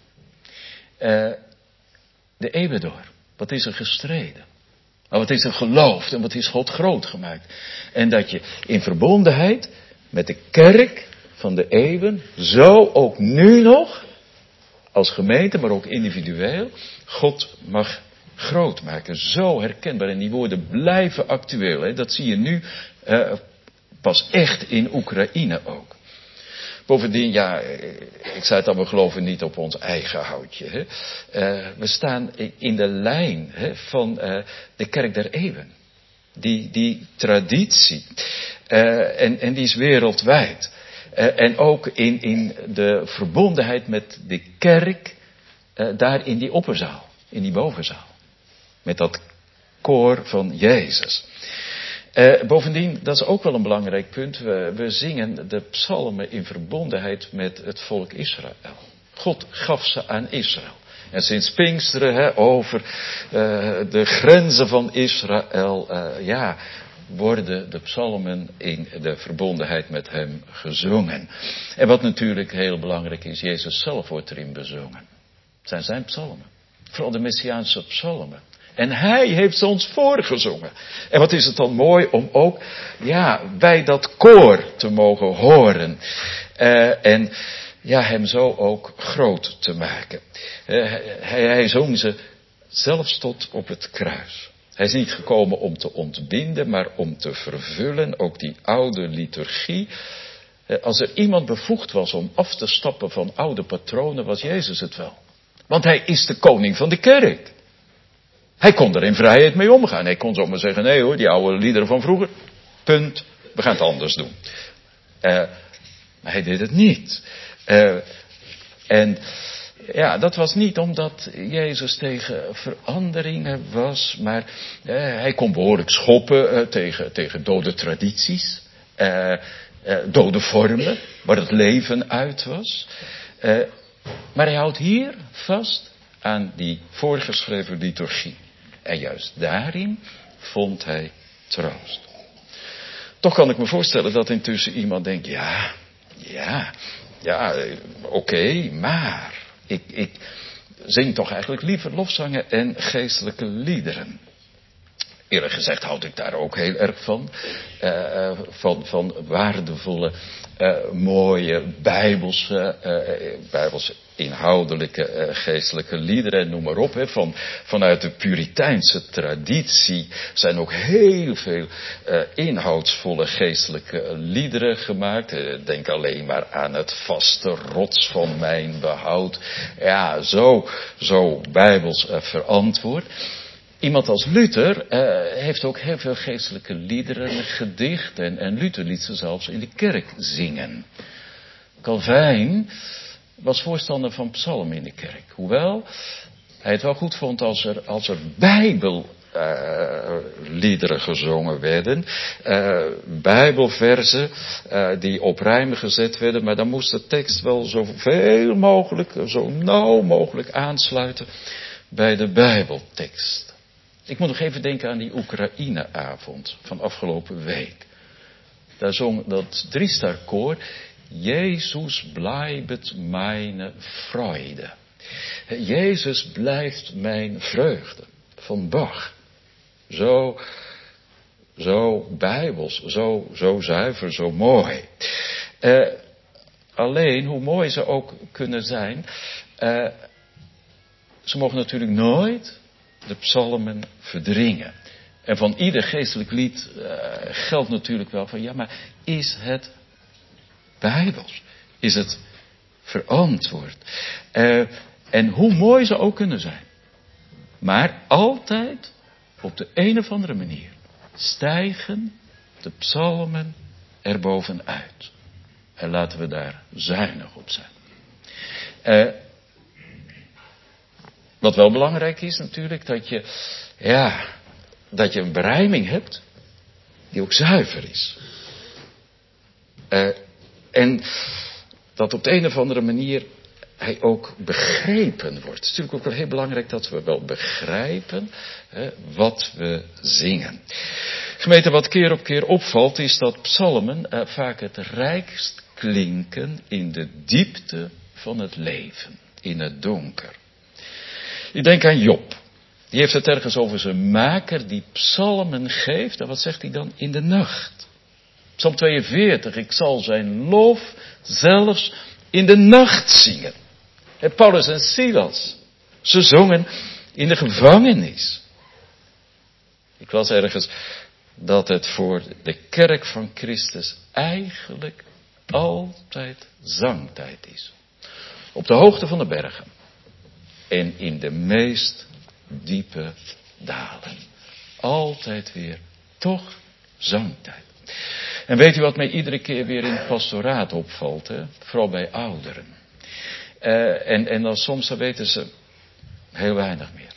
De eeuwen door. Wat is er gestreden? Maar wat is er geloofd en wat is God groot gemaakt? En dat je in verbondenheid met de kerk van de eeuwen, zo ook nu nog, als gemeente, maar ook individueel, God mag groot maken. Zo herkenbaar. En die woorden blijven actueel. Hè? Dat zie je nu pas echt in Oekraïne ook. Bovendien, ik zei het al, we geloven niet op ons eigen houtje. Hè. We staan in de lijn van de kerk der eeuwen. Die traditie. En die is wereldwijd. En ook in de verbondenheid met de kerk daar in die opperzaal, in die bovenzaal. Met dat koor van Jezus. Bovendien, dat is ook wel een belangrijk punt, we zingen de psalmen in verbondenheid met het volk Israël. God gaf ze aan Israël. En sinds Pinksteren, over de grenzen van Israël, worden de psalmen in de verbondenheid met hem gezongen. En wat natuurlijk heel belangrijk is, Jezus zelf wordt erin bezongen. Het zijn zijn psalmen. Vooral de Messiaanse psalmen. En hij heeft ze ons voorgezongen. En wat is het dan mooi om ook, bij dat koor te mogen horen. En hem zo ook groot te maken. Hij zong ze zelfs tot op het kruis. Hij is niet gekomen om te ontbinden, maar om te vervullen. Ook die oude liturgie. Als er iemand bevoegd was om af te stappen van oude patronen, was Jezus het wel. Want hij is de koning van de kerk. Hij kon er in vrijheid mee omgaan. Hij kon zomaar zeggen, nee hoor, die oude liederen van vroeger, punt, we gaan het anders doen. Maar hij deed het niet. Dat was niet omdat Jezus tegen veranderingen was, maar hij kon behoorlijk schoppen tegen dode tradities, dode vormen, waar het leven uit was. Maar hij houdt hier vast aan die voorgeschreven liturgie. En juist daarin vond hij troost. Toch kan ik me voorstellen dat intussen iemand denkt, oké, maar zing toch eigenlijk liever lofzangen en geestelijke liederen. Eerlijk gezegd houd ik daar ook heel erg van. Van waardevolle, mooie bijbels inhoudelijke geestelijke liederen en noem maar op. Vanuit de Puriteinse traditie zijn ook heel veel inhoudsvolle geestelijke liederen gemaakt. Denk alleen maar aan het vaste rots van mijn behoud. Ja, zo bijbels verantwoord. Iemand als Luther heeft ook heel veel geestelijke liederen gedicht. En Luther liet ze zelfs in de kerk zingen. Calvijn was voorstander van psalmen in de kerk. Hoewel hij het wel goed vond als er bijbelliederen gezongen werden. Bijbelverzen die op rijmen gezet werden. Maar dan moest de tekst wel zoveel mogelijk, zo nauw mogelijk aansluiten bij de Bijbeltekst. Ik moet nog even denken aan die Oekraïne-avond van afgelopen week. Daar zong dat driestarkoor, Jezus blijft mijn Freude. Jezus blijft mijn vreugde. Van Bach. Zo bijbels, zo zuiver, zo mooi. Alleen, hoe mooi ze ook kunnen zijn, ze mogen natuurlijk nooit de psalmen verdringen. En van ieder geestelijk lied geldt natuurlijk wel van, ja, maar is het bijbels? Is het verantwoord? En hoe mooi ze ook kunnen zijn. Maar altijd op de een of andere manier stijgen de psalmen erbovenuit. En laten we daar zuinig op zijn. Wat wel belangrijk is natuurlijk, dat je een berijming hebt die ook zuiver is. En dat op de een of andere manier hij ook begrepen wordt. Het is natuurlijk ook wel heel belangrijk dat we wel begrijpen wat we zingen. Gemeente, wat keer op keer opvalt is dat psalmen vaak het rijkst klinken in de diepte van het leven, in het donker. Ik denk aan Job. Die heeft het ergens over zijn maker die psalmen geeft. En wat zegt hij dan? In de nacht. Psalm 42. Ik zal zijn lof zelfs in de nacht zingen. En Paulus en Silas. Ze zongen in de gevangenis. Ik las ergens dat het voor de kerk van Christus eigenlijk altijd zangtijd is. Op de hoogte van de bergen. En in de meest diepe dalen. Altijd weer toch zangtijd. En weet u wat mij iedere keer weer in het pastoraat opvalt? Hè? Vooral bij ouderen. En dan soms dan weten ze heel weinig meer.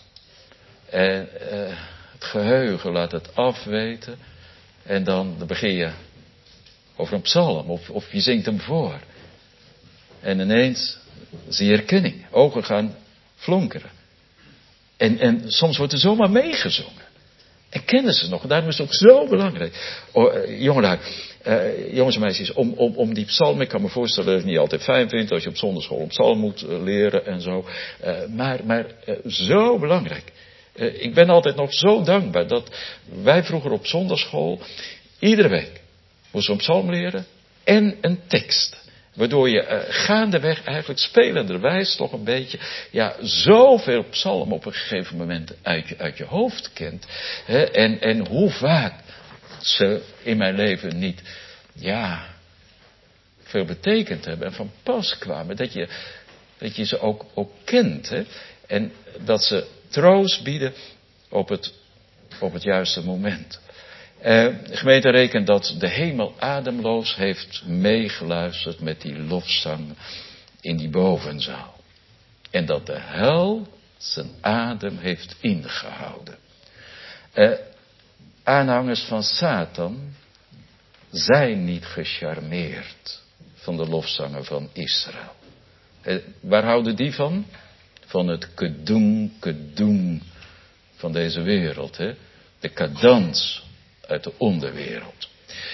Het geheugen laat het afweten. En dan begin je over een psalm. Of je zingt hem voor. En ineens zie je erkenning. Ogen gaan flonkeren. En soms wordt er zomaar meegezongen. En kennen ze nog. Daarom is het ook zo belangrijk. Jongelui, jongens en meisjes, om die psalm, ik kan me voorstellen dat je het niet altijd fijn vindt als je op zondagschool een psalm moet leren en zo. Maar zo belangrijk. Ik ben altijd nog zo dankbaar dat wij vroeger op zondagschool iedere week moesten we een psalm leren en een tekst. Waardoor je gaandeweg eigenlijk spelenderwijs toch een beetje, zoveel psalmen op een gegeven moment uit je hoofd kent. En hoe vaak ze in mijn leven niet, veel betekend hebben en van pas kwamen. Dat je ze ook kent. Hè? En dat ze troost bieden op het juiste moment. Gemeente rekent dat de hemel ademloos heeft meegeluisterd met die lofzang in die bovenzaal. En dat de hel zijn adem heeft ingehouden. Aanhangers van Satan zijn niet gecharmeerd van de lofzangen van Israël. Waar houden die van? Van het kedoen van deze wereld. Hè? De cadans uit de onderwereld.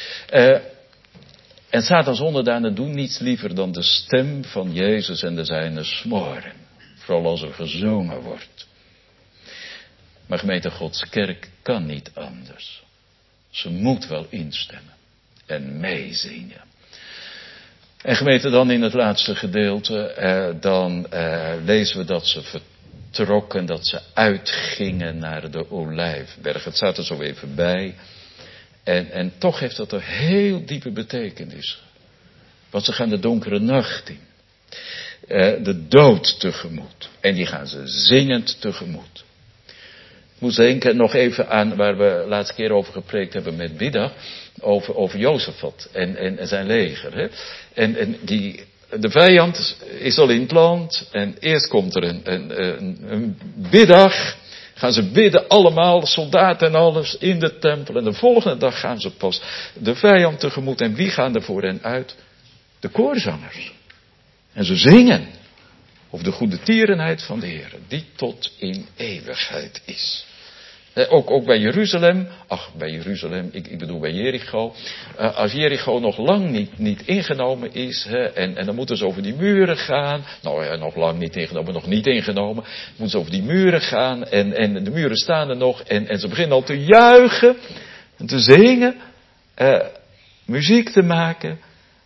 En Satans onderdanen doen niets liever dan de stem van Jezus en de zijnen smoren. Vooral als er gezongen wordt. Maar gemeente, Gods kerk kan niet anders. Ze moet wel instemmen en meezingen. En gemeente, dan in het laatste gedeelte, dan lezen we dat ze vertrokken, dat ze uitgingen naar de Olijfberg. Het staat er zo even bij. En toch heeft dat een heel diepe betekenis. Want ze gaan de donkere nacht in. De dood tegemoet. En die gaan ze zingend tegemoet. Ik moest denken nog even aan waar we laatste keer over gepreekt hebben met Bidda. Over Jozefat en zijn leger. Hè? En de vijand is al in het land. En eerst komt er een biddag. Gaan ze bidden allemaal, soldaten en alles, in de tempel. En de volgende dag gaan ze pas de vijand tegemoet. En wie gaan er voor hen uit? De koorzangers. En ze zingen over de goede tierenheid van de Heer, die tot in eeuwigheid is. Ook bij Jeruzalem, ik bedoel bij Jericho. Als Jericho nog lang niet ingenomen is, en dan moeten ze over die muren gaan. Nou ja, nog lang niet ingenomen, nog niet ingenomen. Moeten ze over die muren gaan en de muren staan er nog. En ze beginnen al te juichen en te zingen, muziek te maken.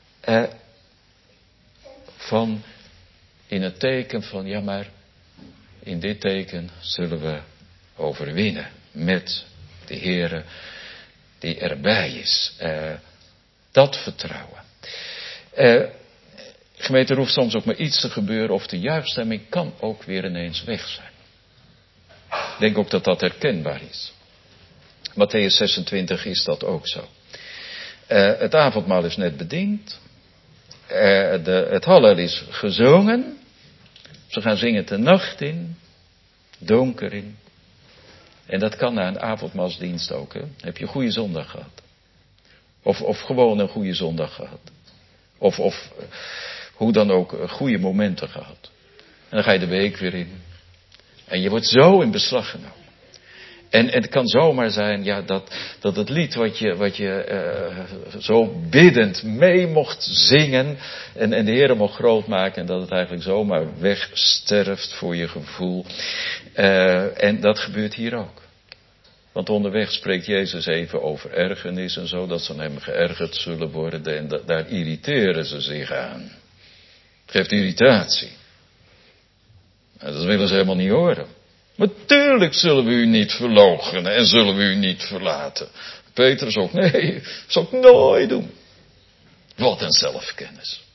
In het teken van, ja maar, in dit teken zullen we overwinnen met de Heere die erbij is. Dat vertrouwen. Gemeente, er hoeft soms ook maar iets te gebeuren of de juichstemming kan ook weer ineens weg zijn. Ik denk ook dat dat herkenbaar is. Mattheüs 26 is dat ook zo. Het avondmaal is net bediend. Het Hallel is gezongen. Ze gaan zingen de nacht in. Donker in. En dat kan na een avondmaalsdienst ook. Hè? Heb je een goede zondag gehad? Of gewoon een goede zondag gehad? Of hoe dan ook goede momenten gehad? En dan ga je de week weer in. En je wordt zo in beslag genomen. En het kan zomaar zijn, ja, dat het lied wat je zo biddend mee mocht zingen en de Heer mocht groot maken en dat het eigenlijk zomaar wegsterft voor je gevoel. En dat gebeurt hier ook. Want onderweg spreekt Jezus even over ergernis en zo, dat ze aan hem geërgerd zullen worden en daar irriteren ze zich aan. Het geeft irritatie. En dat willen ze helemaal niet horen. Natuurlijk zullen we u niet verloochenen en zullen we u niet verlaten. Petrus ook, nee, dat zal ik nooit doen. Wat een zelfkennis.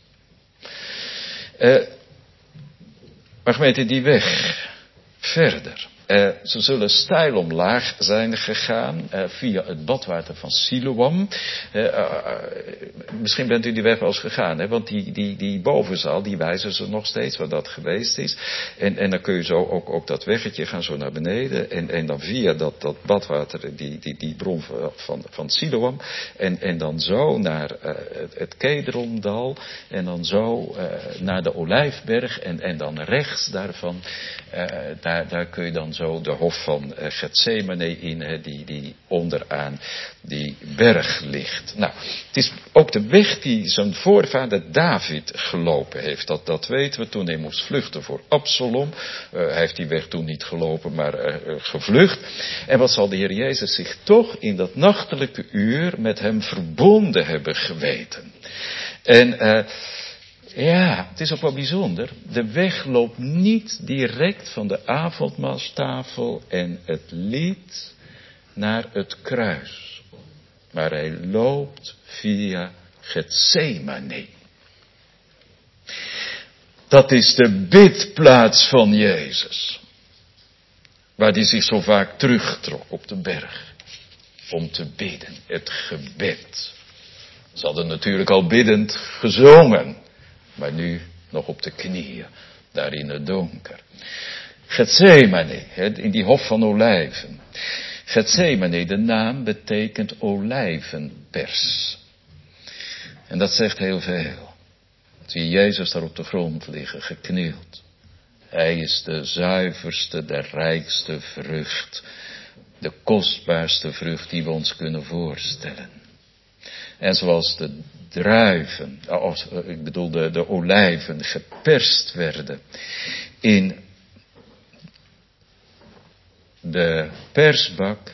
Maar gemeente, die weg verder. Ze zullen steil omlaag zijn gegaan via het badwater van Siloam. Misschien bent u die weg wel eens gegaan, hè? Want die bovenzaal, die wijzen ze nog steeds waar dat geweest is. En dan kun je zo ook dat weggetje gaan zo naar beneden. En dan via dat badwater, die bron van Siloam. En dan zo naar het Kedrondal. En dan zo naar de Olijfberg. En dan rechts daarvan, daar kun je dan zo de hof van Getsemane in, die onderaan die berg ligt. Nou, het is ook de weg die zijn voorvader David gelopen heeft. Dat weten we toen hij moest vluchten voor Absalom. Hij heeft die weg toen niet gelopen, maar gevlucht. En wat zal de Heer Jezus zich toch in dat nachtelijke uur met hem verbonden hebben geweten. En ja, het is ook wel bijzonder. De weg loopt niet direct van de avondmaalstafel en het lied naar het kruis. Maar hij loopt via Getsemane. Dat is de bidplaats van Jezus. Waar hij zich zo vaak terugtrok op de berg. Om te bidden. Het gebed. Ze hadden natuurlijk al biddend gezongen. Maar nu nog op de knieën, daar in het donker. Getsemane, in die hof van olijven. Getsemane, de naam betekent olijvenpers. En dat zegt heel veel. Zie je Jezus daar op de grond liggen, geknield. Hij is de zuiverste, de rijkste vrucht. De kostbaarste vrucht die we ons kunnen voorstellen. En zoals de druiven, de olijven geperst werden in de persbak,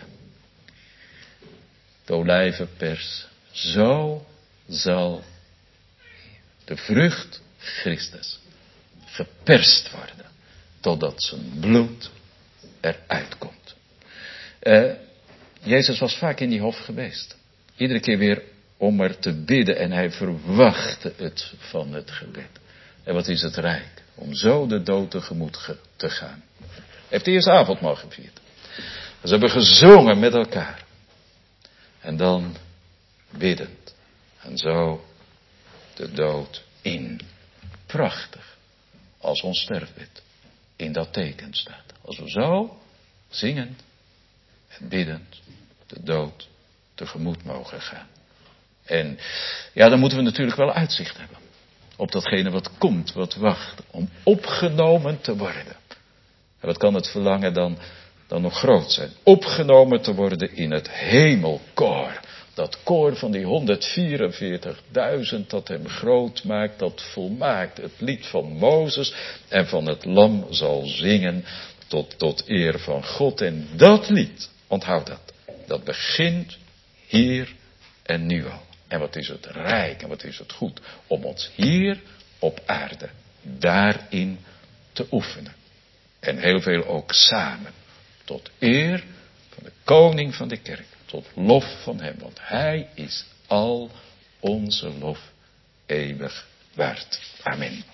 de olijvenpers, zo zal de vrucht Christus geperst worden, totdat zijn bloed eruit komt. Jezus was vaak in die hof geweest. Iedere keer weer om er te bidden en hij verwachtte het van het gebed. En wat is het rijk om zo de dood tegemoet te gaan. Hij heeft de eerste avondmaal gevierd. Ze hebben gezongen met elkaar. En dan biddend. En zo de dood in. Prachtig. Als ons sterfbed in dat teken staat. Als we zo zingend en biddend de dood tegemoet mogen gaan. En ja, dan moeten we natuurlijk wel uitzicht hebben. Op datgene wat komt, wat wacht. Om opgenomen te worden. En wat kan het verlangen dan nog groot zijn? Opgenomen te worden in het hemelkoor. Dat koor van die 144.000 dat hem groot maakt, dat volmaakt het lied van Mozes en van het lam zal zingen tot eer van God. En dat lied, onthoud dat begint hier en nu al. En wat is het rijk en wat is het goed om ons hier op aarde daarin te oefenen. En heel veel ook samen. Tot eer van de koning van de kerk. Tot lof van hem. Want hij is al onze lof eeuwig waard. Amen.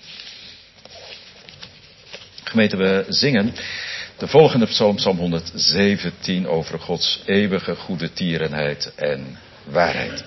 Gemeente, we zingen de volgende psalm, psalm 117, over Gods eeuwige goede tierenheid en waarheid.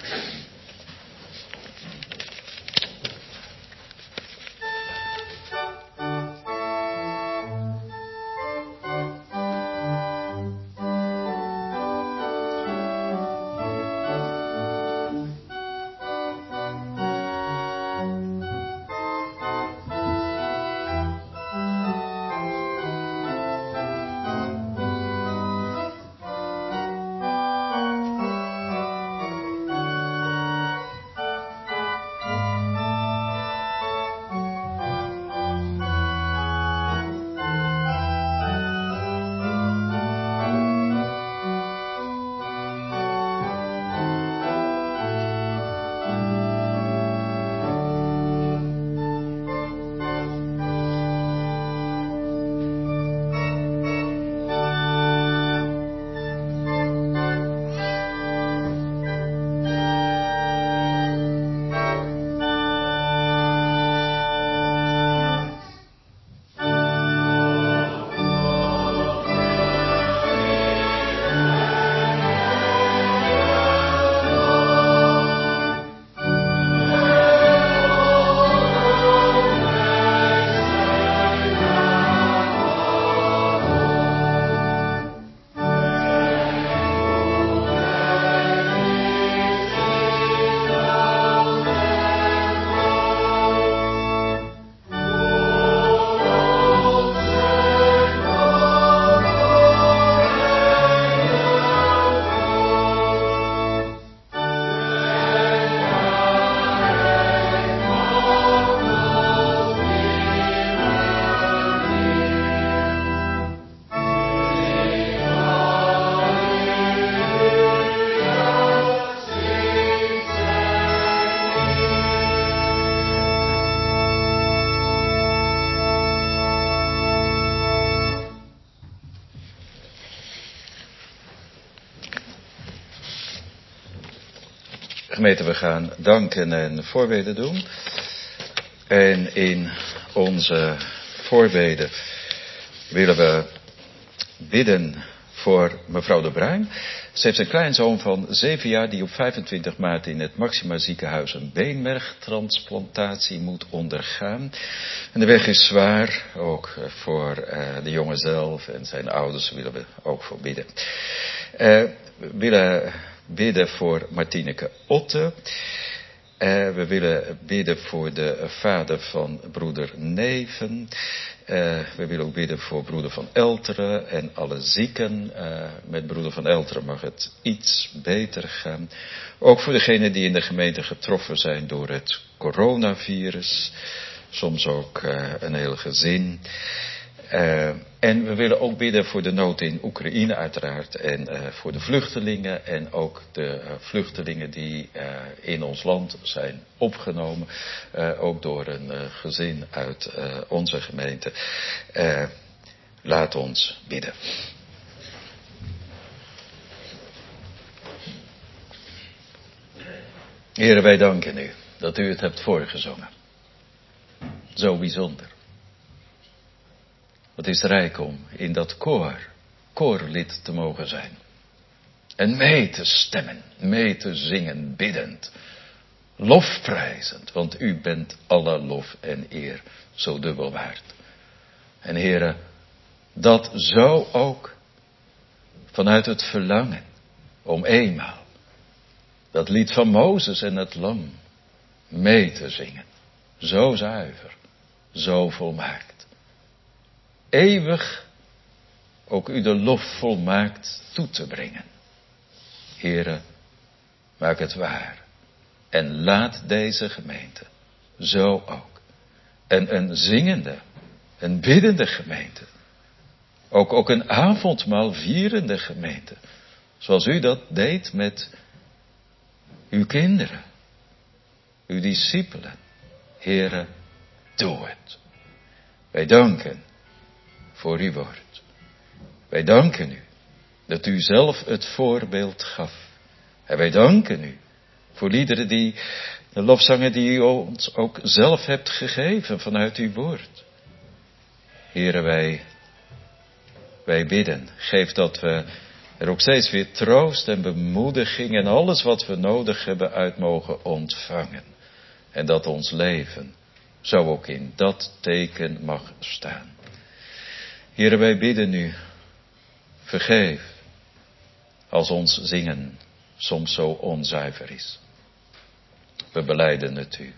Gemeente, we gaan danken en voorbeden doen. En in onze voorbeden willen we bidden voor mevrouw De Bruin. Ze heeft een kleinzoon van 7 jaar die op 25 maart in het Maxima ziekenhuis een beenmergtransplantatie moet ondergaan. En de weg is zwaar, ook voor de jongen zelf en zijn ouders willen we ook voor bidden. We willen bidden voor Martineke Otte. We willen bidden voor de vader van broeder Neven. We willen ook bidden voor broeder van Elteren en alle zieken. Met broeder van Elteren mag het iets beter gaan. Ook voor degenen die in de gemeente getroffen zijn door het coronavirus. Soms ook een heel gezin. En we willen ook bidden voor de nood in Oekraïne uiteraard. En voor de vluchtelingen. En ook de vluchtelingen die in ons land zijn opgenomen. Ook door een gezin uit onze gemeente. Laat ons bidden. Here, wij danken u dat u het hebt voorgezongen. Zo bijzonder. Het is rijk om in dat koorlid te mogen zijn. En mee te stemmen, mee te zingen, biddend. Lofprijzend, want u bent alle lof en eer zo dubbel waard. En Heere, dat zo ook vanuit het verlangen om eenmaal dat lied van Mozes en het lam mee te zingen. Zo zuiver, zo volmaakt. Eeuwig ook u de lof volmaakt toe te brengen. Heere, maak het waar. En laat deze gemeente zo ook. En een zingende, een biddende gemeente. Ook een avondmaal vierende gemeente. Zoals u dat deed met uw kinderen. Uw discipelen. Heere, doe het. Wij danken voor uw woord. Wij danken u dat u zelf het voorbeeld gaf. En wij danken u voor liederen de lofzangen die u ons ook zelf hebt gegeven vanuit uw woord. Heere, wij bidden, geef dat we er ook steeds weer troost en bemoediging en alles wat we nodig hebben uit mogen ontvangen. En dat ons leven zo ook in dat teken mag staan. Heere, wij bidden u, vergeef als ons zingen soms zo onzuiver is. We belijden het u.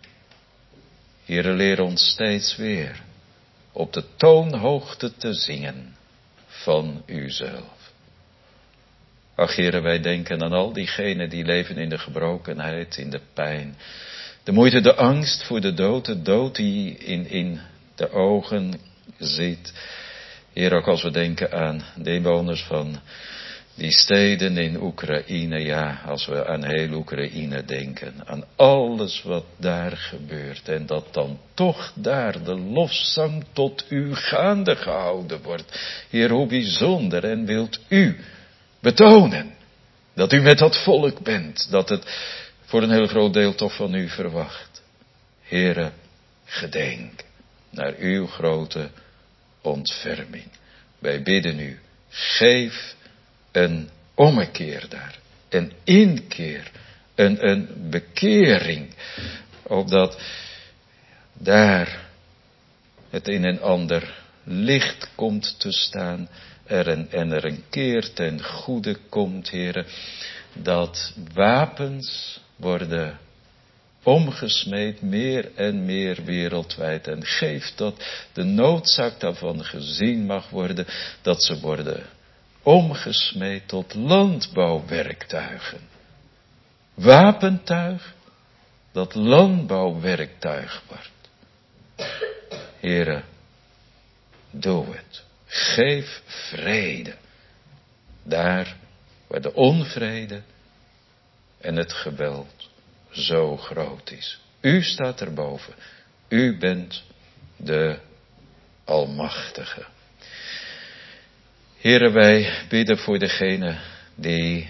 Heere, leer ons steeds weer op de toonhoogte te zingen van uzelf. Ach, Heere, wij denken aan al diegenen die leven in de gebrokenheid, in de pijn. De moeite, de angst voor de dood die in de ogen zit. Heer, ook als we denken aan de inwoners van die steden in Oekraïne, ja, als we aan heel Oekraïne denken, aan alles wat daar gebeurt en dat dan toch daar de lofzang tot u gaande gehouden wordt. Heer, hoe bijzonder, en wilt u betonen dat u met dat volk bent, dat het voor een heel groot deel toch van u verwacht. Heere, gedenk naar uw grote ontferming. Wij bidden u, geef een ommekeer daar, een inkeer, een bekering, opdat daar het in een ander licht komt te staan, en er een keer ten goede komt, Heere, dat wapens worden omgesmeed meer en meer wereldwijd, en geeft dat de noodzaak daarvan gezien mag worden, dat ze worden omgesmeed tot landbouwwerktuigen. Wapentuig dat landbouwwerktuig wordt. Heere, doe het. Geef vrede. Daar waar de onvrede en het geweld zo groot is. U staat erboven. U bent de Almachtige. Heere, wij bidden voor degenen die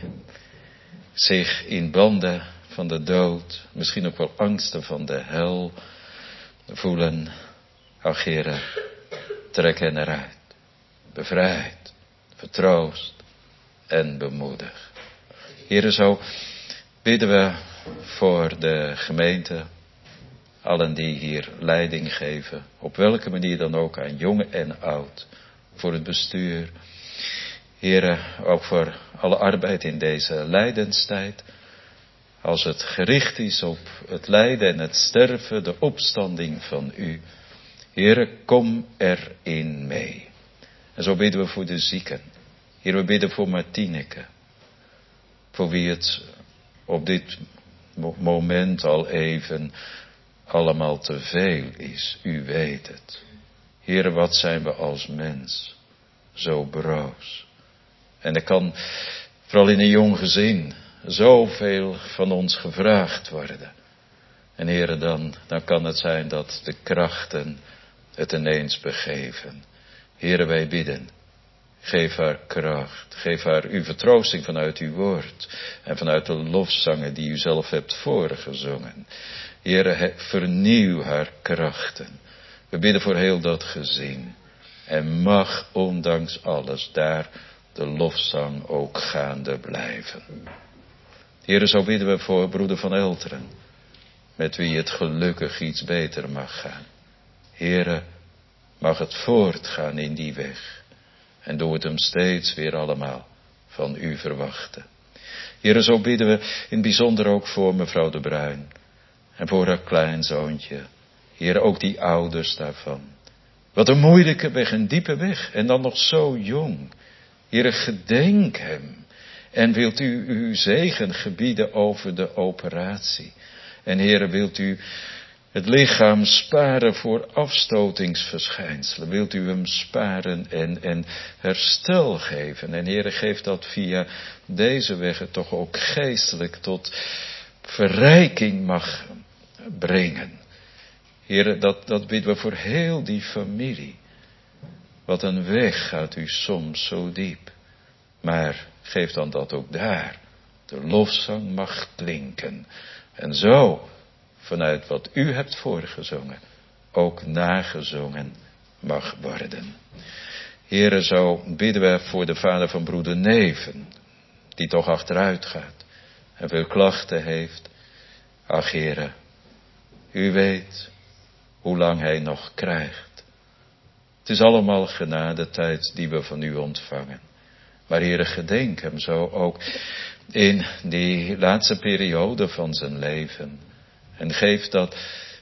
zich in banden van de dood, misschien ook wel angsten van de hel voelen. Ach, Heere, trek hen eruit. Bevrijd, vertroost en bemoedig. Heere, zo bidden we voor de gemeente, allen die hier leiding geven, op welke manier dan ook, aan jong en oud, voor het bestuur. Heere, ook voor alle arbeid in deze lijdenstijd, als het gericht is op het lijden en het sterven, de opstanding van u. Heere, kom erin mee. En zo bidden we voor de zieken. Heer, we bidden voor Martineke. Voor wie het op dit moment al even allemaal te veel is. U weet het. Heere, wat zijn we als mens zo broos. En er kan, vooral in een jong gezin, zoveel van ons gevraagd worden. En Heere, dan kan het zijn dat de krachten het ineens begeven. Heere, wij bidden. Geef haar kracht. Geef haar uw vertroosting vanuit uw woord. En vanuit de lofzangen die u zelf hebt voorgezongen. Heere, vernieuw haar krachten. We bidden voor heel dat gezin. En mag ondanks alles daar de lofzang ook gaande blijven. Heere, zo bidden we voor broeder Van Elteren. Met wie het gelukkig iets beter mag gaan. Heere, mag het voortgaan in die weg. En doe het hem steeds weer allemaal van u verwachten. Heere, zo bidden we in het bijzonder ook voor mevrouw De Bruin. En voor haar kleinzoontje. Heere, ook die ouders daarvan. Wat een moeilijke weg, een diepe weg. En dan nog zo jong. Heere, gedenk hem. En wilt u uw zegen gebieden over de operatie. En Heere, wilt u het lichaam sparen voor afstotingsverschijnselen. Wilt u hem sparen en herstel geven. En Heere, geef dat via deze weg het toch ook geestelijk tot verrijking mag brengen. Heere, dat bidden we voor heel die familie. Wat een weg gaat u soms zo diep. Maar geef dan dat ook daar de lofzang mag klinken. En zo, vanuit wat u hebt voorgezongen, ook nagezongen mag worden. Heere, zo bidden we voor de vader van broeder Neven, die toch achteruit gaat en veel klachten heeft. Ach Heere, u weet hoe lang hij nog krijgt. Het is allemaal genadetijd die we van u ontvangen. Maar Heere, gedenk hem zo ook in die laatste periode van zijn leven. En geef dat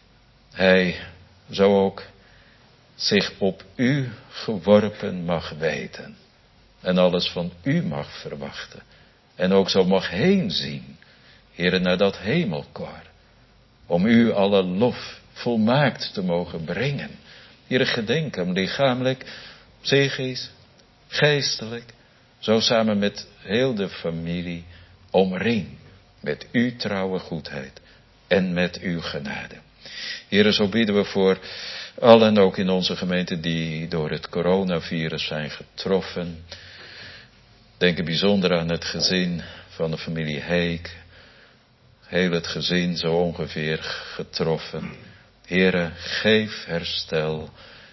hij zo ook zich op u geworpen mag weten. En alles van u mag verwachten. En ook zo mag heen zien, Heere, naar dat hemelkoor. Om u alle lof volmaakt te mogen brengen. Heere, gedenk hem lichamelijk, psychisch, geestelijk. Zo samen met heel de familie omring met uw trouwe goedheid en met uw genade. Heere, zo bidden we voor allen ook in onze gemeente die door het coronavirus zijn getroffen. Denk bijzonder aan het gezin van de familie Heek. Heel het gezin zo ongeveer getroffen. Heere, geef herstel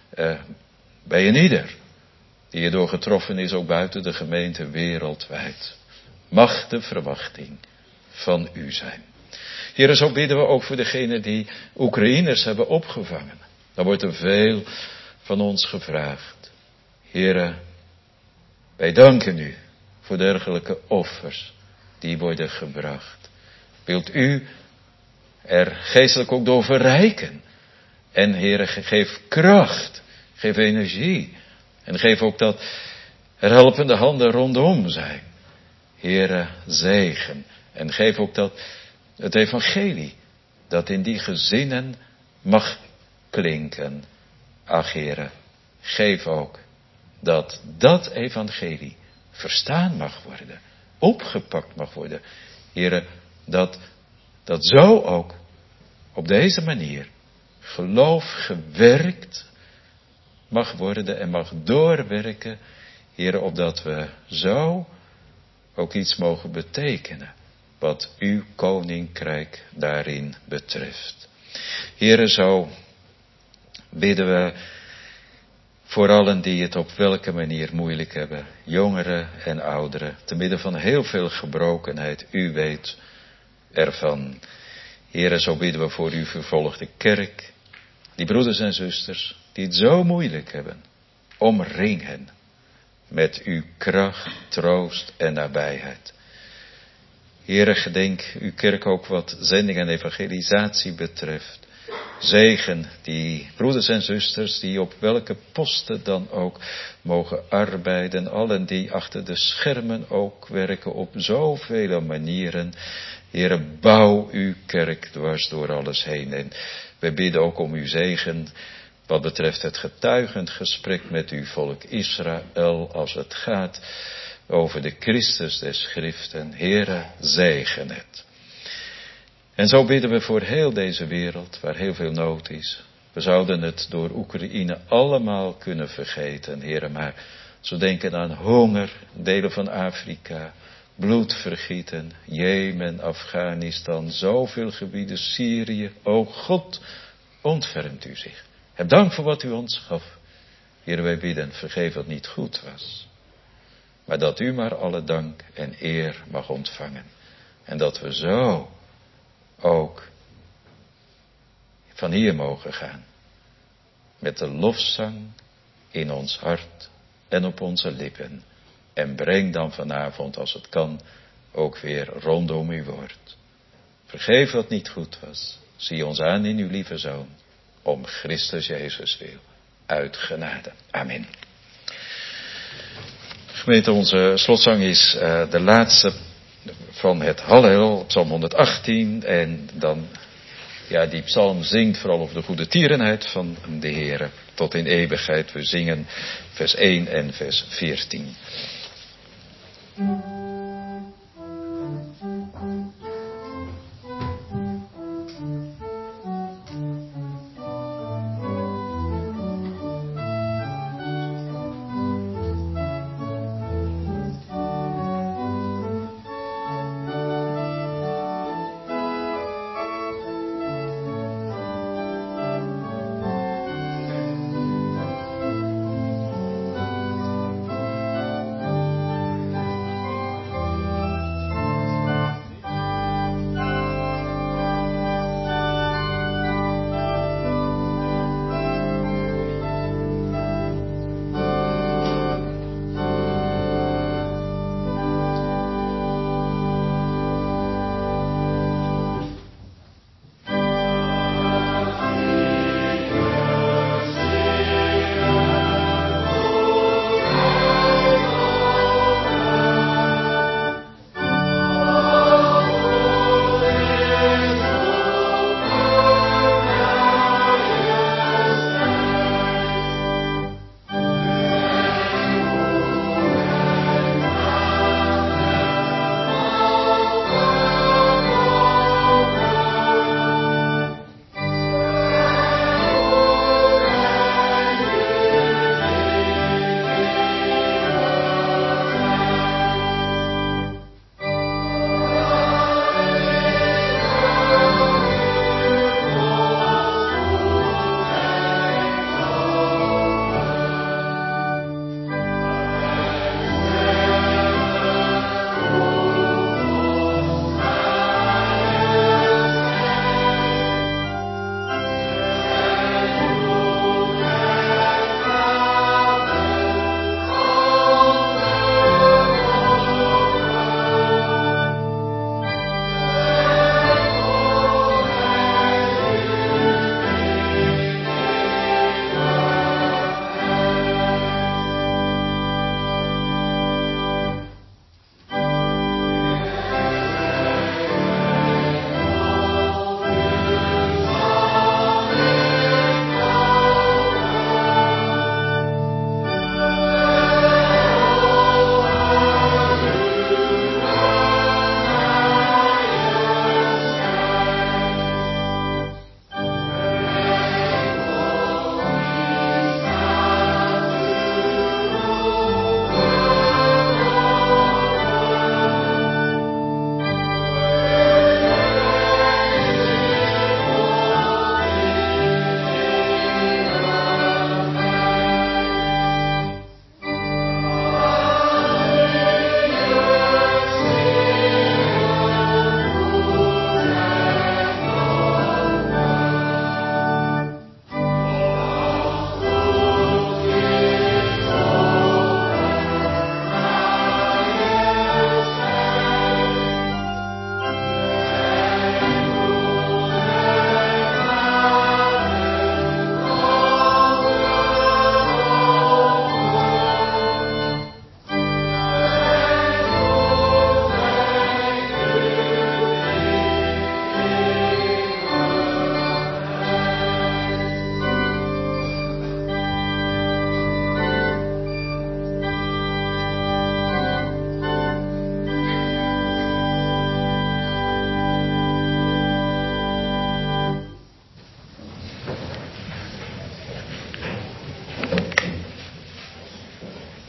bij een ieder die erdoor getroffen is, ook buiten de gemeente wereldwijd. Mag de verwachting van u zijn. Heere, zo bidden we ook voor degenen die Oekraïners hebben opgevangen. Dan wordt er veel van ons gevraagd. Heere, wij danken u voor dergelijke offers die worden gebracht. Wilt u er geestelijk ook door verrijken. En Heere, geef kracht, geef energie. En geef ook dat er helpende handen rondom zijn. Heere, zegen. En geef ook dat het evangelie, dat in die gezinnen mag klinken. Ach Heere, geef ook dat dat evangelie verstaan mag worden. Opgepakt mag worden. Heere, dat zo ook op deze manier geloof gewerkt mag worden en mag doorwerken, Heere, opdat we zo ook iets mogen betekenen wat uw koninkrijk daarin betreft. Heere, zo bidden we voor allen die het op welke manier moeilijk hebben, jongeren en ouderen, te midden van heel veel gebrokenheid, u weet ervan. Heere, zo bidden we voor uw vervolgde kerk, die broeders en zusters die het zo moeilijk hebben. Omring hen met uw kracht, troost en nabijheid. Heere, gedenk uw kerk ook wat zending en evangelisatie betreft. Zegen die broeders en zusters die op welke posten dan ook mogen arbeiden. Allen die achter de schermen ook werken op zoveel manieren. Heere, bouw uw kerk dwars door alles heen. En we bidden ook om uw zegen wat betreft het getuigend gesprek met uw volk Israël als het gaat over de Christus des Schriften. Heere, zegen het. En zo bidden we voor heel deze wereld, waar heel veel nood is. We zouden het door Oekraïne allemaal kunnen vergeten, Heere, maar zo denken aan honger, delen van Afrika, bloedvergieten, Jemen, Afghanistan, zoveel gebieden, Syrië. O God, ontfermt u zich. Heb dank voor wat u ons gaf. Heere, wij bidden, vergeef wat niet goed was. Maar dat u maar alle dank en eer mag ontvangen. En dat we zo ook van hier mogen gaan. Met de lofzang in ons hart en op onze lippen. En breng dan vanavond, als het kan, ook weer rondom uw woord. Vergeef wat niet goed was. Zie ons aan in uw lieve Zoon. Om Christus Jezus wil. Uit genade. Amen. Gemeente, onze slotzang is de laatste van het Hallel, Psalm 118. En dan, die psalm zingt vooral over de goede tierenheid van de Heere. Tot in eeuwigheid. We zingen vers 1 en vers 14.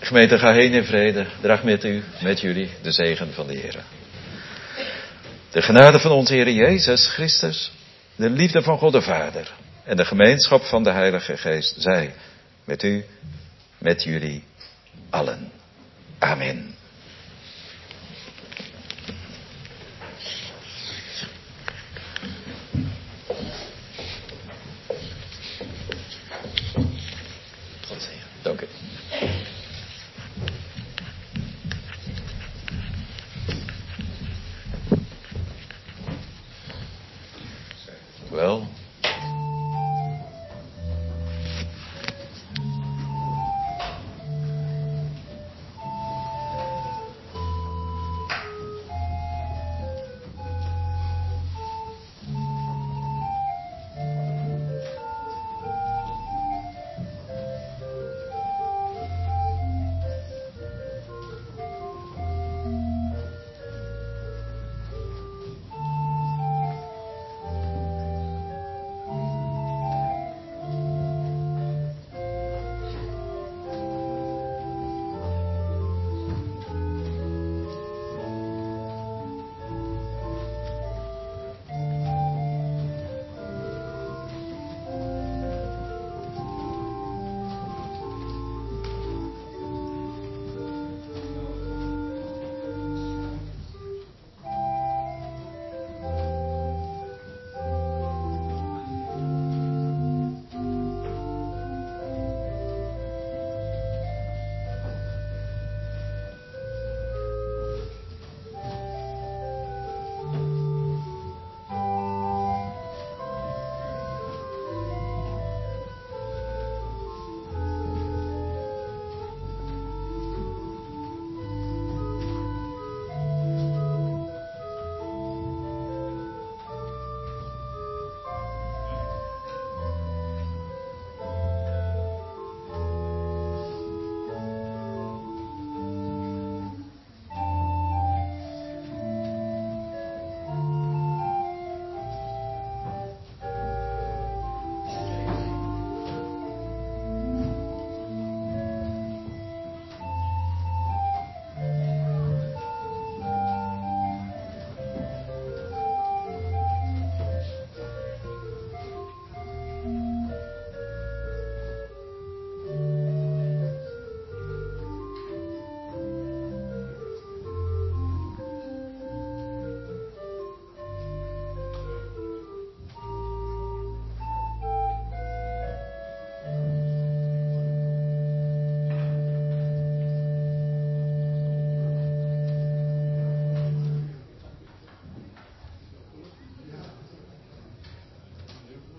Gemeente, ga heen in vrede. Draag met u, met jullie, de zegen van de Heer. De genade van onze Heer Jezus Christus, de liefde van God de Vader en de gemeenschap van de Heilige Geest zij met u, met jullie allen. Amen. Dank u. Wel.